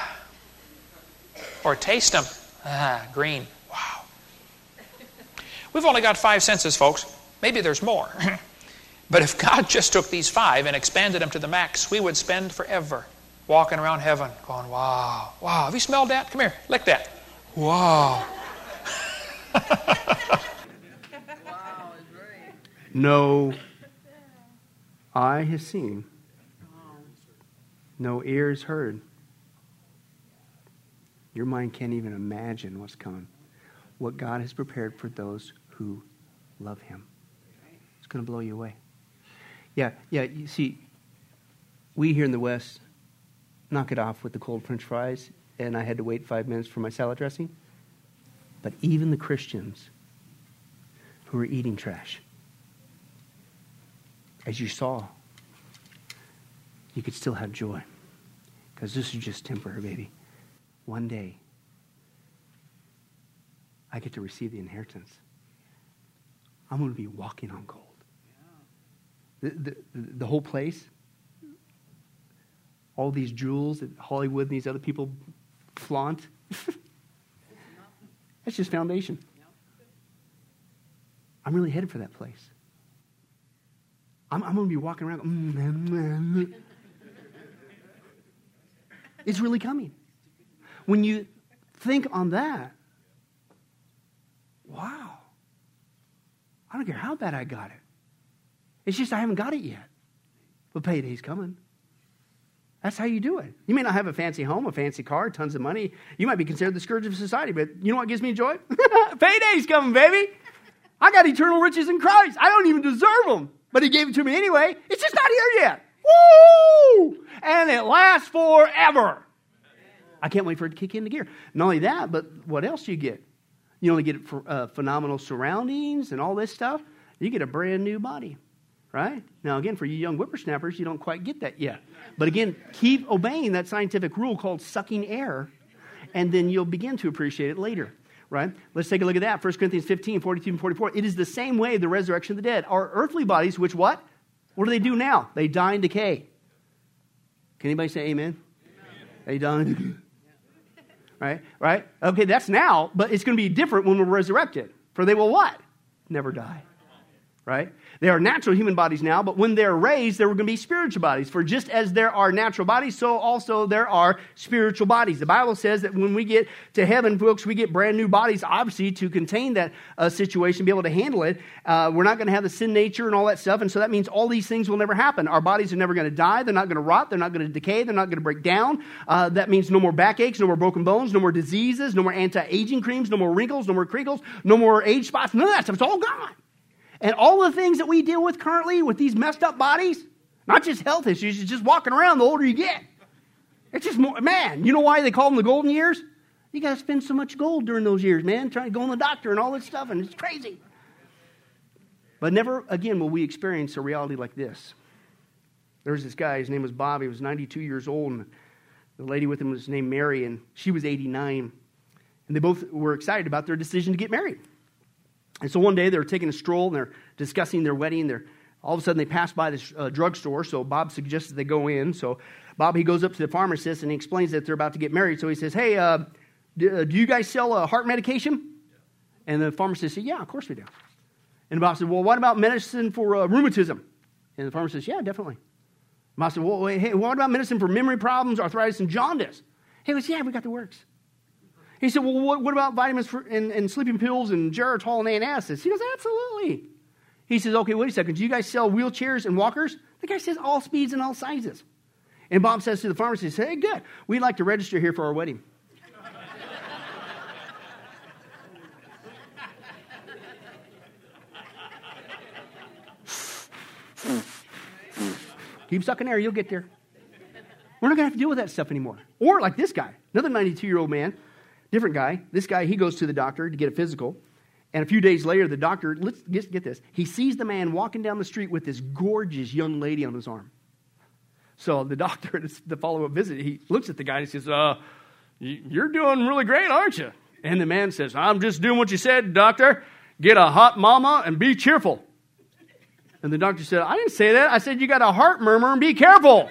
Speaker 8: Or taste them. Green. Wow. We've only got 5 senses, folks. Maybe there's more. But if God just took these 5 and expanded them to the max, we would spend forever walking around heaven going, wow, wow. Have you smelled that? Come here, lick that. Wow.
Speaker 1: No eye has seen, no ears heard. Your mind can't even imagine what's coming. What God has prepared for those who love him. It's going to blow you away. Yeah, you see, we here in the West knock it off with the cold French fries, and I had to wait 5 minutes for my salad dressing. But even the Christians who are eating trash, as you saw, you could still have joy. Because this is just temporary, baby. One day, I get to receive the inheritance. I'm going to be walking on gold. The whole place, all these jewels that Hollywood and these other people flaunt, that's just foundation. I'm really headed for that place. I'm going to be walking around. It's really coming. When you think on that, wow. I don't care how bad I got it. It's just I haven't got it yet. But payday's coming. That's how you do it. You may not have a fancy home, a fancy car, tons of money. You might be considered the scourge of society, but you know what gives me joy? Payday's coming, baby. I got eternal riches in Christ. I don't even deserve them, but he gave it to me anyway. It's just not here yet. Woo! And it lasts forever. I can't wait for it to kick into gear. Not only that, but what else do you get? You only get phenomenal surroundings and all this stuff. You get a brand new body, right? Now, again, for you young whippersnappers, you don't quite get that yet. But again, keep obeying that scientific rule called sucking air, and then you'll begin to appreciate it later, right? Let's take a look at that. 1 Corinthians 15, 42 and 44. It is the same way the resurrection of the dead. Our earthly bodies, which what? What do they do now? They die and decay. Can anybody say amen? They die and decay. Right? Okay, that's now, but it's going to be different when we're resurrected. For they will what? Never die. Right? They are natural human bodies now, but when they're raised, there are going to be spiritual bodies. For just as there are natural bodies, so also there are spiritual bodies. The Bible says that when we get to heaven, folks, we get brand new bodies, obviously, to contain that situation, be able to handle it. We're not going to have the sin nature and all that stuff, and so that means all these things will never happen. Our bodies are never going to die. They're not going to rot. They're not going to decay. They're not going to break down. That means no more backaches, no more broken bones, no more diseases, no more anti-aging creams, no more wrinkles, no more crinkles, no more age spots. None of that stuff. It's all gone. And all the things that we deal with currently with these messed up bodies, not just health issues, it's just walking around the older you get. It's just more, man, you know why they call them the golden years? You got to spend so much gold during those years, man, trying to go to the doctor and all this stuff, and it's crazy. But never again will we experience a reality like this. There was this guy, his name was Bob, he was 92 years old, and the lady with him was named Mary, and she was 89. And they both were excited about their decision to get married. And so one day they were taking a stroll and they're discussing their wedding. All of a sudden they pass by this drugstore. So Bob suggests that they go in. So Bob, he goes up to the pharmacist and he explains that they're about to get married. So he says, hey, do you guys sell heart medication? And the pharmacist said, yeah, of course we do. And Bob said, well, what about medicine for rheumatism? And the pharmacist said, yeah, definitely. Bob said, well, hey, what about medicine for memory problems, arthritis, and jaundice? He goes, yeah, we got the works. He said, well, what about vitamins and sleeping pills and Geritol and antacids? He goes, absolutely. He says, okay, wait a second. Do you guys sell wheelchairs and walkers? The guy says all speeds and all sizes. And Bob says to the pharmacist, hey, good. We'd like to register here for our wedding. Keep sucking air, you'll get there. We're not going to have to deal with that stuff anymore. Or like this guy, another 92-year-old man, different guy. This guy, he goes to the doctor to get a physical. And a few days later, the doctor, let's get this, he sees the man walking down the street with this gorgeous young lady on his arm. So the doctor, at the follow-up visit, he looks at the guy and he says, you're doing really great, aren't you? And the man says, I'm just doing what you said, doctor. Get a hot mama and be cheerful. And the doctor said, I didn't say that. I said you got a heart murmur and be careful.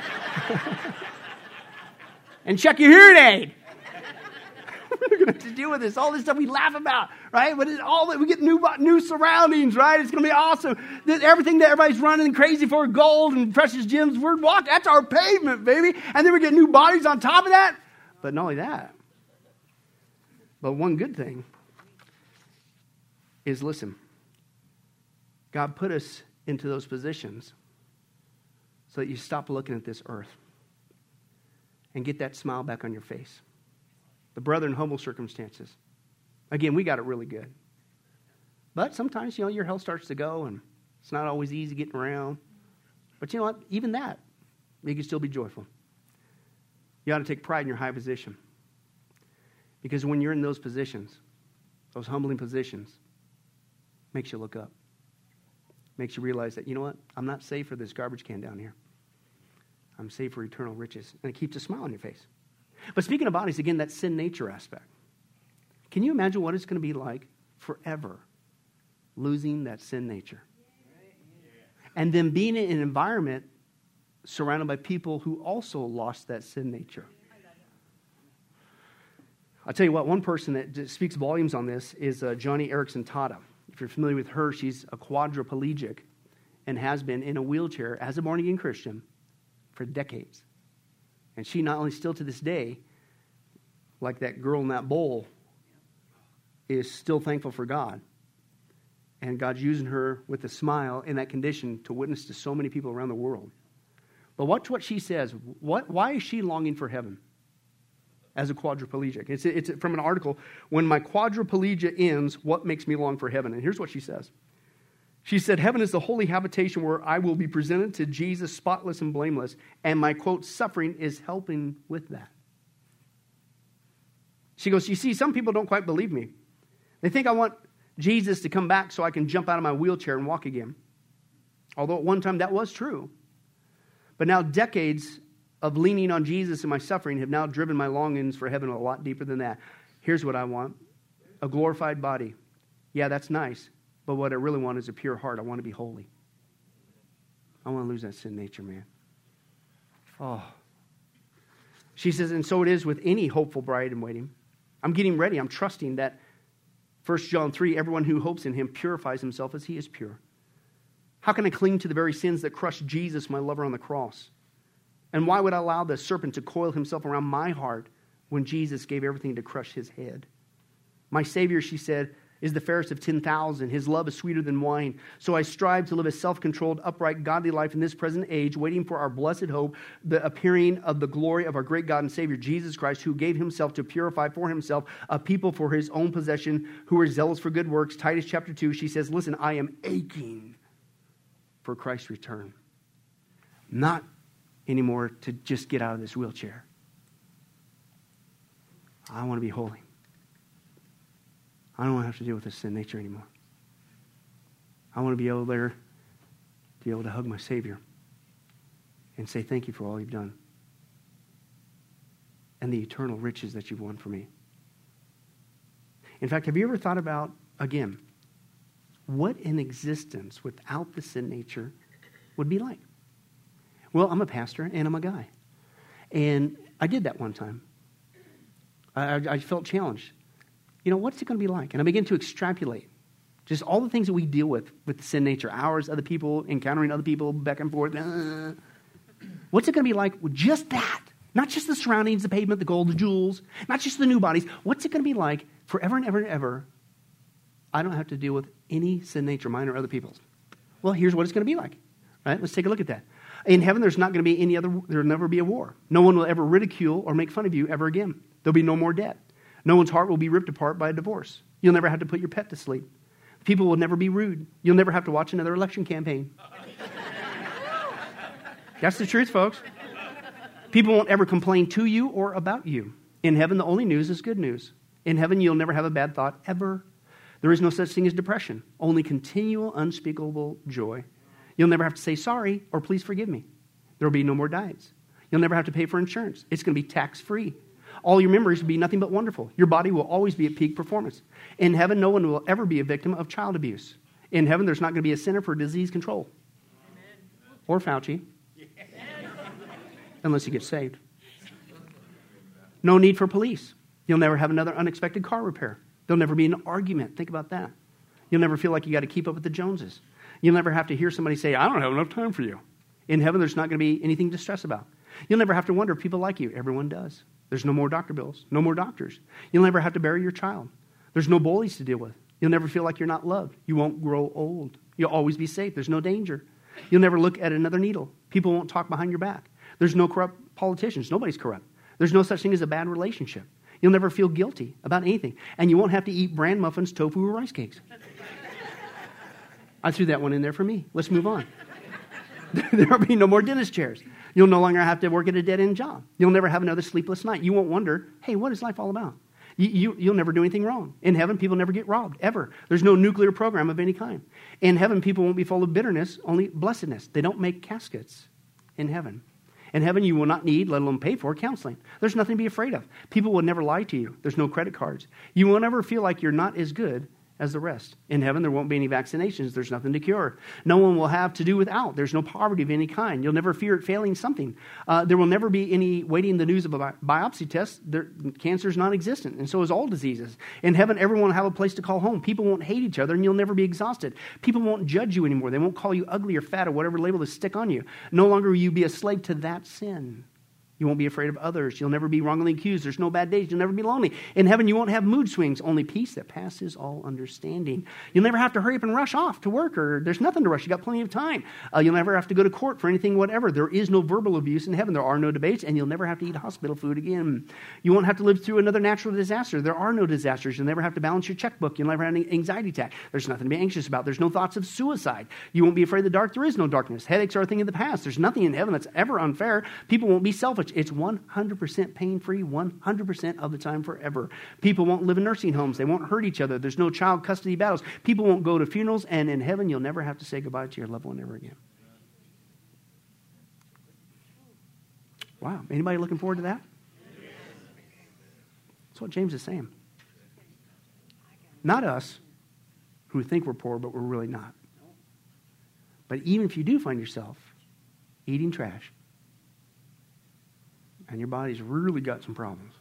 Speaker 1: And check your hearing aid. We're going to have to deal with this. All this stuff we laugh about, right? But we get new surroundings, right? It's going to be awesome. Everything that everybody's running crazy for, gold and precious gems, we're walking. That's our pavement, baby. And then we get new bodies on top of that. But not only that. But one good thing is, listen, God put us into those positions so that you stop looking at this earth. and get that smile back on your face. The brother in humble circumstances. Again, we got it really good. But sometimes, your health starts to go, and it's not always easy getting around. But you know what? Even that, you can still be joyful. You ought to take pride in your high position. Because when you're in those positions, those humbling positions, makes you look up. Makes you realize that, you know what? I'm not saved for this garbage can down here. I'm saved for eternal riches. And it keeps a smile on your face. But speaking of bodies, again, that sin nature aspect. Can you imagine what it's going to be like forever losing that sin nature? And then being in an environment surrounded by people who also lost that sin nature. I'll tell you what, one person that speaks volumes on this is Joni Eareckson Tada. If you're familiar with her, she's a quadriplegic and has been in a wheelchair as a born-again Christian for decades. And she not only still to this day, like that girl in that bowl, is still thankful for God. And God's using her with a smile in that condition to witness to so many people around the world. But watch what she says. Why is she longing for heaven as a quadriplegic? It's from an article, When My Quadriplegia Ends, What Makes Me Long for Heaven? And here's what she says. She said, heaven is the holy habitation where I will be presented to Jesus spotless and blameless, and my, quote, suffering is helping with that. She goes, you see, some people don't quite believe me. They think I want Jesus to come back so I can jump out of my wheelchair and walk again. Although at one time that was true. But now decades of leaning on Jesus in my suffering have now driven my longings for heaven a lot deeper than that. Here's what I want. A glorified body. Yeah, that's nice. But what I really want is a pure heart. I want to be holy. I want to lose that sin nature, man. Oh. She says, and so it is with any hopeful bride in waiting. I'm getting ready. I'm trusting that 1 John 3, everyone who hopes in him purifies himself as he is pure. How can I cling to the very sins that crushed Jesus, my lover, on the cross? And why would I allow the serpent to coil himself around my heart when Jesus gave everything to crush his head? My Savior, she said, is the fairest of 10,000. His love is sweeter than wine. So I strive to live a self-controlled, upright, godly life in this present age, waiting for our blessed hope, the appearing of the glory of our great God and Savior, Jesus Christ, who gave himself to purify for himself a people for his own possession who are zealous for good works. Titus chapter 2, she says, listen, I am aching for Christ's return. Not anymore to just get out of this wheelchair. I want to be holy. I don't want to have to deal with this sin nature anymore. I want to be able to hug my Savior and say thank you for all you've done and the eternal riches that you've won for me. In fact, have you ever thought about, again, what an existence without the sin nature would be like? Well, I'm a pastor and I'm a guy. And I did that one time. I felt challenged. What's it going to be like? And I began to extrapolate just all the things that we deal with the sin nature, ours, other people, encountering other people, back and forth. What's it going to be like with just that? Not just the surroundings, the pavement, the gold, the jewels, not just the new bodies. What's it going to be like forever and ever and ever? I don't have to deal with any sin nature, mine or other people's. Well, here's what it's going to be like. Right? Let's take a look at that. In heaven, there's not going to be there'll never be a war. No one will ever ridicule or make fun of you ever again. There'll be no more debt. No one's heart will be ripped apart by a divorce. You'll never have to put your pet to sleep. People will never be rude. You'll never have to watch another election campaign. That's the truth, folks. People won't ever complain to you or about you. In heaven, the only news is good news. In heaven, you'll never have a bad thought, ever. There is no such thing as depression, only continual, unspeakable joy. You'll never have to say sorry or please forgive me. There will be no more diets. You'll never have to pay for insurance. It's going to be tax-free. All your memories will be nothing but wonderful. Your body will always be at peak performance. In heaven, no one will ever be a victim of child abuse. In heaven, there's not going to be a center for disease control. Amen. Or Fauci. Unless you get saved. No need for police. You'll never have another unexpected car repair. There'll never be an argument. Think about that. You'll never feel like you got to keep up with the Joneses. You'll never have to hear somebody say, I don't have enough time for you. In heaven, there's not going to be anything to stress about. You'll never have to wonder if people like you. Everyone does. There's no more doctor bills, no more doctors. You'll never have to bury your child. There's no bullies to deal with. You'll never feel like you're not loved. You won't grow old. You'll always be safe. There's no danger. You'll never look at another needle. People won't talk behind your back. There's no corrupt politicians. Nobody's corrupt. There's no such thing as a bad relationship. You'll never feel guilty about anything. And you won't have to eat bran muffins, tofu, or rice cakes. I threw that one in there for me. Let's move on. There'll be no more dentist chairs. You'll no longer have to work at a dead-end job. You'll never have another sleepless night. You won't wonder, hey, what is life all about? You'll never do anything wrong. In heaven, people never get robbed, ever. There's no nuclear program of any kind. In heaven, people won't be full of bitterness, only blessedness. They don't make caskets in heaven. In heaven, you will not need, let alone pay for, counseling. There's nothing to be afraid of. People will never lie to you. There's no credit cards. You will never feel like you're not as good as the rest. In heaven, there won't be any vaccinations. There's nothing to cure. No one will have to do without. There's no poverty of any kind. You'll never fear it failing something. There will never be any waiting the news of a biopsy test. Cancer is non-existent, and so is all diseases. In heaven, everyone will have a place to call home. People won't hate each other, and you'll never be exhausted. People won't judge you anymore. They won't call you ugly or fat or whatever label they stick on you. No longer will you be a slave to that sin. You won't be afraid of others. You'll never be wrongly accused. There's no bad days. You'll never be lonely. In heaven, you won't have mood swings, only peace that passes all understanding. You'll never have to hurry up and rush off to work, or there's nothing to rush. You got plenty of time. You'll never have to go to court for anything, whatever. There is no verbal abuse in heaven. There are no debates, and you'll never have to eat hospital food again. You won't have to live through another natural disaster. There are no disasters. You'll never have to balance your checkbook. You'll never have an anxiety attack. There's nothing to be anxious about. There's no thoughts of suicide. You won't be afraid of the dark. There is no darkness. Headaches are a thing of the past. There's nothing in heaven that's ever unfair. People won't be selfish. It's 100% pain-free 100% of the time forever. People won't live in nursing homes. They won't hurt each other. There's no child custody battles. People won't go to funerals, and in heaven, you'll never have to say goodbye to your loved one ever again. Wow. Anybody looking forward to that? That's what James is saying. Not us, who think we're poor, but we're really not. But even if you do find yourself eating trash, and your body's really got some problems,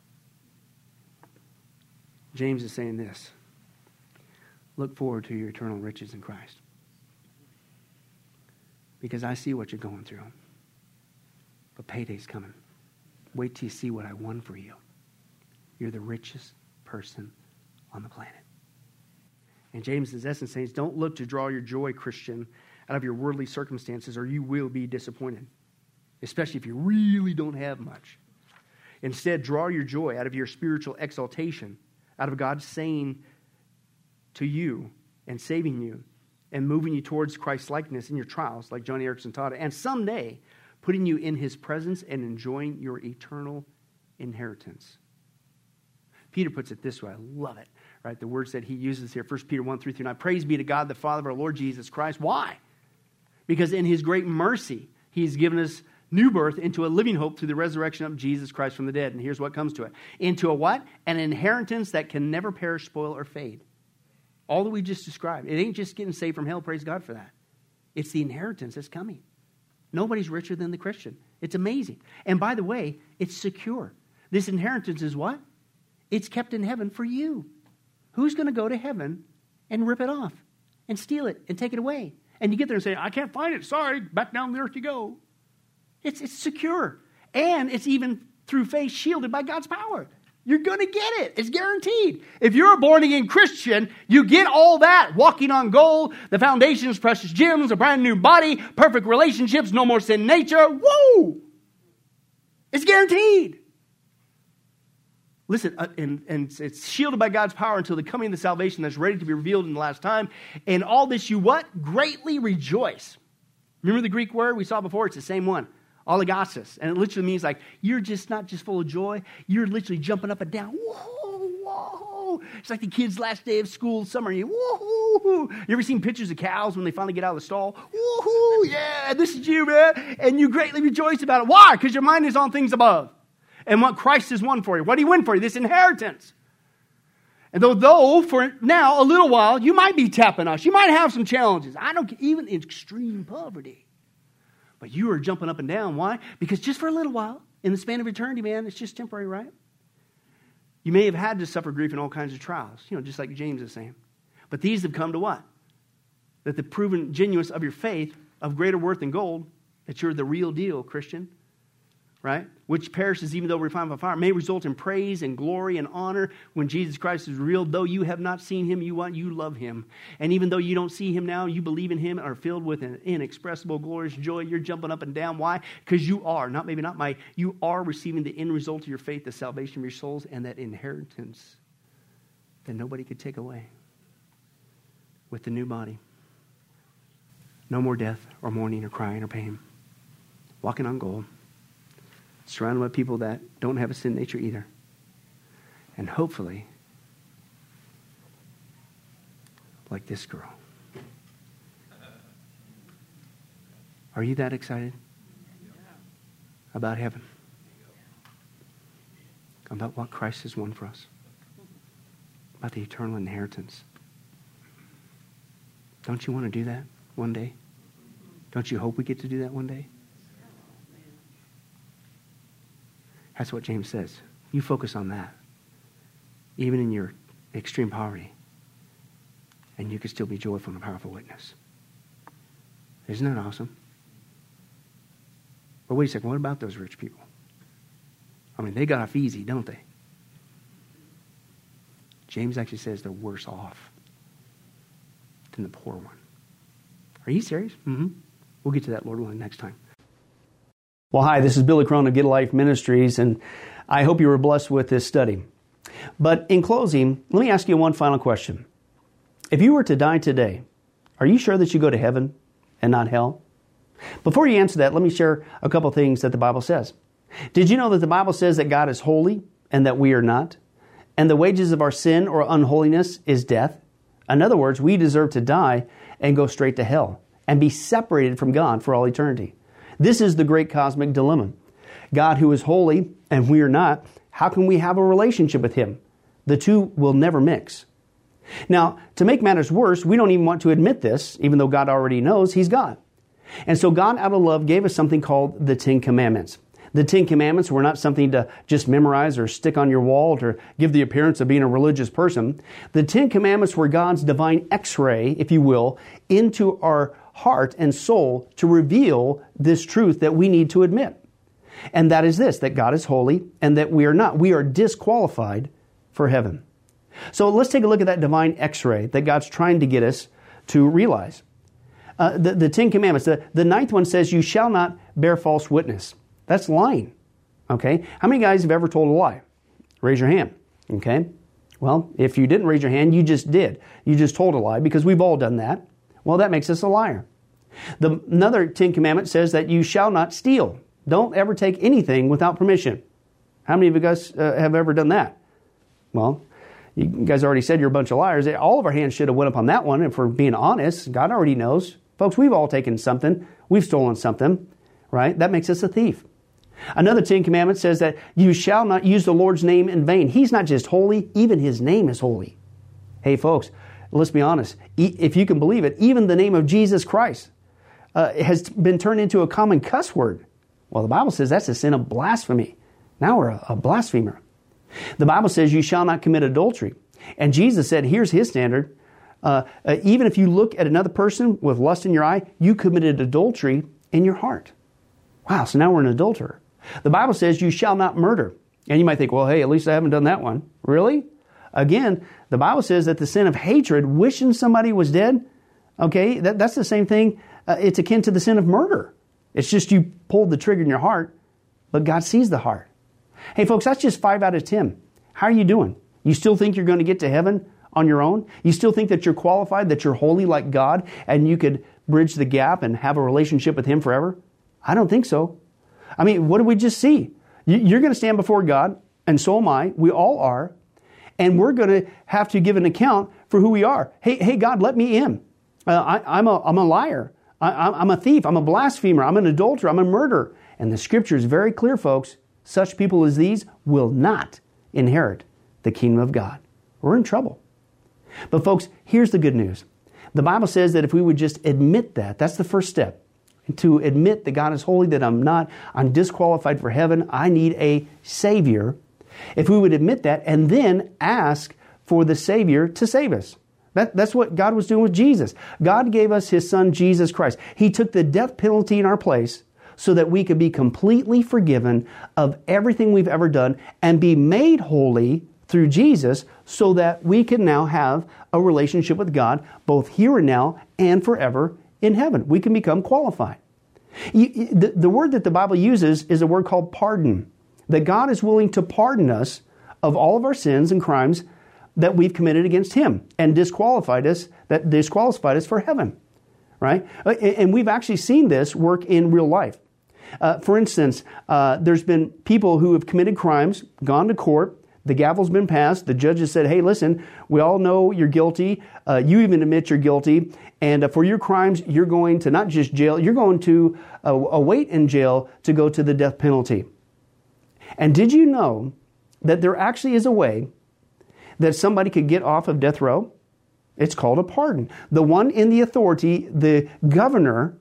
Speaker 1: James is saying this: look forward to your eternal riches in Christ. Because I see what you're going through. But payday's coming. Wait till you see what I won for you. You're the richest person on the planet. And James is essence saying, don't look to draw your joy, Christian, out of your worldly circumstances, or you will be disappointed. Especially if you really don't have much. Instead, draw your joy out of your spiritual exaltation, out of God saying to you and saving you and moving you towards Christ's likeness in your trials, like Johnny Erickson taught it, and someday putting you in his presence and enjoying your eternal inheritance. Peter puts it this way. I love it. Right? The words that he uses here, 1 Peter 1:3-9. Praise be to God, the Father of our Lord Jesus Christ. Why? Because in his great mercy, he's given us new birth into a living hope through the resurrection of Jesus Christ from the dead. And here's what comes to it. Into a what? An inheritance that can never perish, spoil, or fade. All that we just described. It ain't just getting saved from hell. Praise God for that. It's the inheritance that's coming. Nobody's richer than the Christian. It's amazing. And by the way, it's secure. This inheritance is what? It's kept in heaven for you. Who's going to go to heaven and rip it off and steal it and take it away? And you get there and say, I can't find it. Sorry, back down the earth you go. It's secure. And it's even through faith shielded by God's power. You're going to get it. It's guaranteed. If you're a born-again Christian, you get all that. Walking on gold, the foundation's precious gems, a brand new body, perfect relationships, no more sin nature. Woo! It's guaranteed. Listen, and it's shielded by God's power until the coming of the salvation that's ready to be revealed in the last time. And all this you what? Greatly rejoice. Remember the Greek word we saw before? It's the same one. Oligosis. And it literally means like, you're just not just full of joy. You're literally jumping up and down. Whoa, whoa. It's like the kids' last day of school, summer. You, whoa. You ever seen pictures of cows when they finally get out of the stall? Whoa, yeah, this is you, man. And you greatly rejoice about it. Why? Because your mind is on things above. And what Christ has won for you. What did he win for you? This inheritance. And though for now, a little while, you might be tapping us. You might have some challenges. I don't, even in extreme poverty. But you are jumping up and down. Why? Because just for a little while, in the span of eternity, man, it's just temporary, right? You may have had to suffer grief in all kinds of trials, just like James is saying. But these have come to what? That the proven genuineness of your faith, of greater worth than gold, that you're the real deal, Christian. right? Which perishes even though refined by fire, may result in praise and glory and honor when Jesus Christ is revealed. Though you have not seen him, you love him. And even though you don't see him now, you believe in him and are filled with an inexpressible, glorious joy. You're jumping up and down. Why? Because you are, you are receiving the end result of your faith, the salvation of your souls, and that inheritance that nobody could take away with the new body. No more death or mourning or crying or pain. Walking on gold. Surrounded by people that don't have a sin nature either. And hopefully, like this girl. Are you that excited about heaven? About what Christ has won for us? About the eternal inheritance? Don't you want to do that one day? Don't you hope we get to do that one day? That's what James says. You focus on that, even in your extreme poverty, and you can still be joyful and a powerful witness. Isn't that awesome? But wait a second, what about those rich people? I mean, they got off easy, don't they? James actually says they're worse off than the poor one. Are you serious? Mm-hmm. We'll get to that, Lord willing, next time. Well, hi, this is Billy Crone of Get a Life Ministries, and I hope you were blessed with this study. But in closing, let me ask you one final question. If you were to die today, are you sure that you go to heaven and not hell? Before you answer that, let me share a couple things that the Bible says. Did you know that the Bible says that God is holy and that we are not? And the wages of our sin or unholiness is death? In other words, we deserve to die and go straight to hell and be separated from God for all eternity. This is the great cosmic dilemma. God who is holy and we are not, how can we have a relationship with Him? The two will never mix. Now, to make matters worse, we don't even want to admit this, even though God already knows He's God. And so God, out of love, gave us something called the Ten Commandments. The Ten Commandments were not something to just memorize or stick on your wall to give the appearance of being a religious person. The Ten Commandments were God's divine X-ray, if you will, into our heart and soul to reveal this truth that we need to admit. And that is this, that God is holy and that we are not. We are disqualified for heaven. So let's take a look at that divine X-ray that God's trying to get us to realize. The Ten Commandments, the ninth one says, you shall not bear false witness. That's lying. Okay? How many guys have ever told a lie? Raise your hand. Okay? Well, if you didn't raise your hand, you just did. You just told a lie because we've all done that. Well, that makes us a liar. Another Ten Commandment says that you shall not steal. Don't ever take anything without permission. How many of you guys have ever done that? Well, you guys already said you're a bunch of liars. All of our hands should have went up on that one. And for being honest, God already knows. Folks, we've all taken something. We've stolen something, right? That makes us a thief. Another Ten Commandment says that you shall not use the Lord's name in vain. He's not just holy, even His name is holy. Hey, folks, let's be honest. If you can believe it, even the name of Jesus Christ has been turned into a common cuss word. Well, the Bible says that's a sin of blasphemy. Now we're a blasphemer. The Bible says you shall not commit adultery. And Jesus said, here's His standard. Even if you look at another person with lust in your eye, you committed adultery in your heart. Wow, so now we're an adulterer. The Bible says you shall not murder. And you might think, well, hey, at least I haven't done that one. Really? Again, the Bible says that the sin of hatred, wishing somebody was dead, okay, that's the same thing. It's akin to the sin of murder. It's just you pulled the trigger in your heart, but God sees the heart. Hey, folks, that's just 5 out of 10. How are you doing? You still think you're going to get to heaven on your own? You still think that you're qualified, that you're holy like God, and you could bridge the gap and have a relationship with Him forever? I don't think so. I mean, what did we just see? You're going to stand before God, and so am I. We all are. And we're going to have to give an account for who we are. Hey, God, let me in. I'm a liar. I'm a thief. I'm a blasphemer. I'm an adulterer. I'm a murderer. And the Scripture is very clear, folks. Such people as these will not inherit the kingdom of God. We're in trouble. But folks, here's the good news. The Bible says that if we would just admit that, that's the first step. To admit that God is holy, that I'm not, I'm disqualified for heaven, I need a Savior. If we would admit that and then ask for the Savior to save us. That's what God was doing with Jesus. God gave us His Son, Jesus Christ. He took the death penalty in our place so that we could be completely forgiven of everything we've ever done and be made holy through Jesus so that we can now have a relationship with God both here and now and forever in heaven. We can become qualified. The word that the Bible uses is a word called pardon. That God is willing to pardon us of all of our sins and crimes that we've committed against Him and disqualified us for heaven. Right? And we've actually seen this work in real life. For instance, there's been people who have committed crimes, gone to court, the gavel's been passed, the judge has said, hey, listen, we all know you're guilty, you even admit you're guilty, and for your crimes, you're going to not just jail, you're going to await in jail to go to the death penalty. And did you know that there actually is a way that somebody could get off of death row? It's called a pardon. The one in the authority, the governor,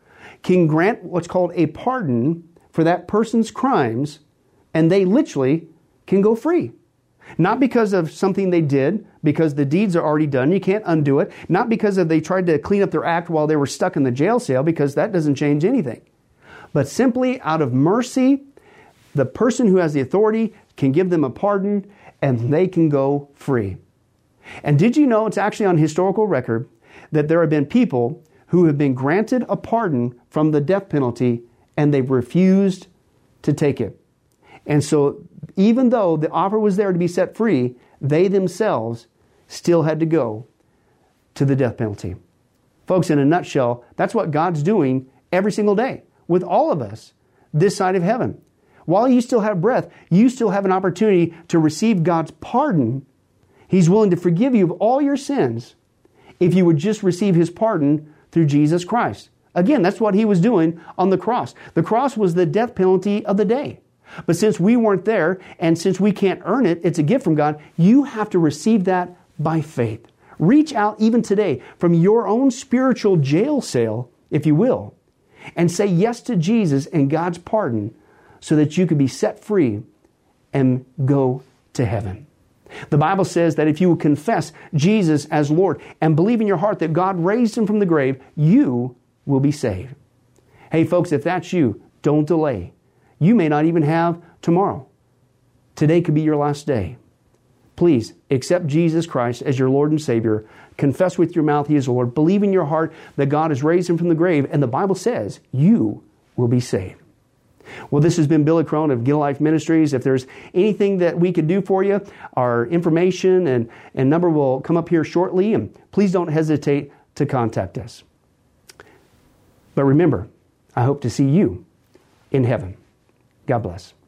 Speaker 1: can grant what's called a pardon for that person's crimes, and they literally can go free. Not because of something they did, because the deeds are already done, you can't undo it. Not because they tried to clean up their act while they were stuck in the jail cell, because that doesn't change anything. But simply out of mercy, the person who has the authority can give them a pardon, and they can go free. And did you know, it's actually on historical record, that there have been people who have been granted a pardon from the death penalty, and they've refused to take it. And so, even though the offer was there to be set free, they themselves still had to go to the death penalty. Folks, in a nutshell, that's what God's doing every single day with all of us this side of heaven. While you still have breath, you still have an opportunity to receive God's pardon. He's willing to forgive you of all your sins if you would just receive His pardon through Jesus Christ. Again, that's what He was doing on the cross. The cross was the death penalty of the day. But since we weren't there, and since we can't earn it, it's a gift from God, you have to receive that by faith. Reach out even today from your own spiritual jail cell, if you will, and say yes to Jesus and God's pardon so that you could be set free and go to heaven. The Bible says that if you will confess Jesus as Lord and believe in your heart that God raised Him from the grave, you will be saved. Hey folks, if that's you, don't delay. You may not even have tomorrow. Today could be your last day. Please accept Jesus Christ as your Lord and Savior. Confess with your mouth He is Lord. Believe in your heart that God has raised Him from the grave. And the Bible says you will be saved. Well, this has been Billy Crone of Gill Life Ministries. If there's anything that we could do for you, our information and number will come up here shortly. And please don't hesitate to contact us. But remember, I hope to see you in heaven. God bless.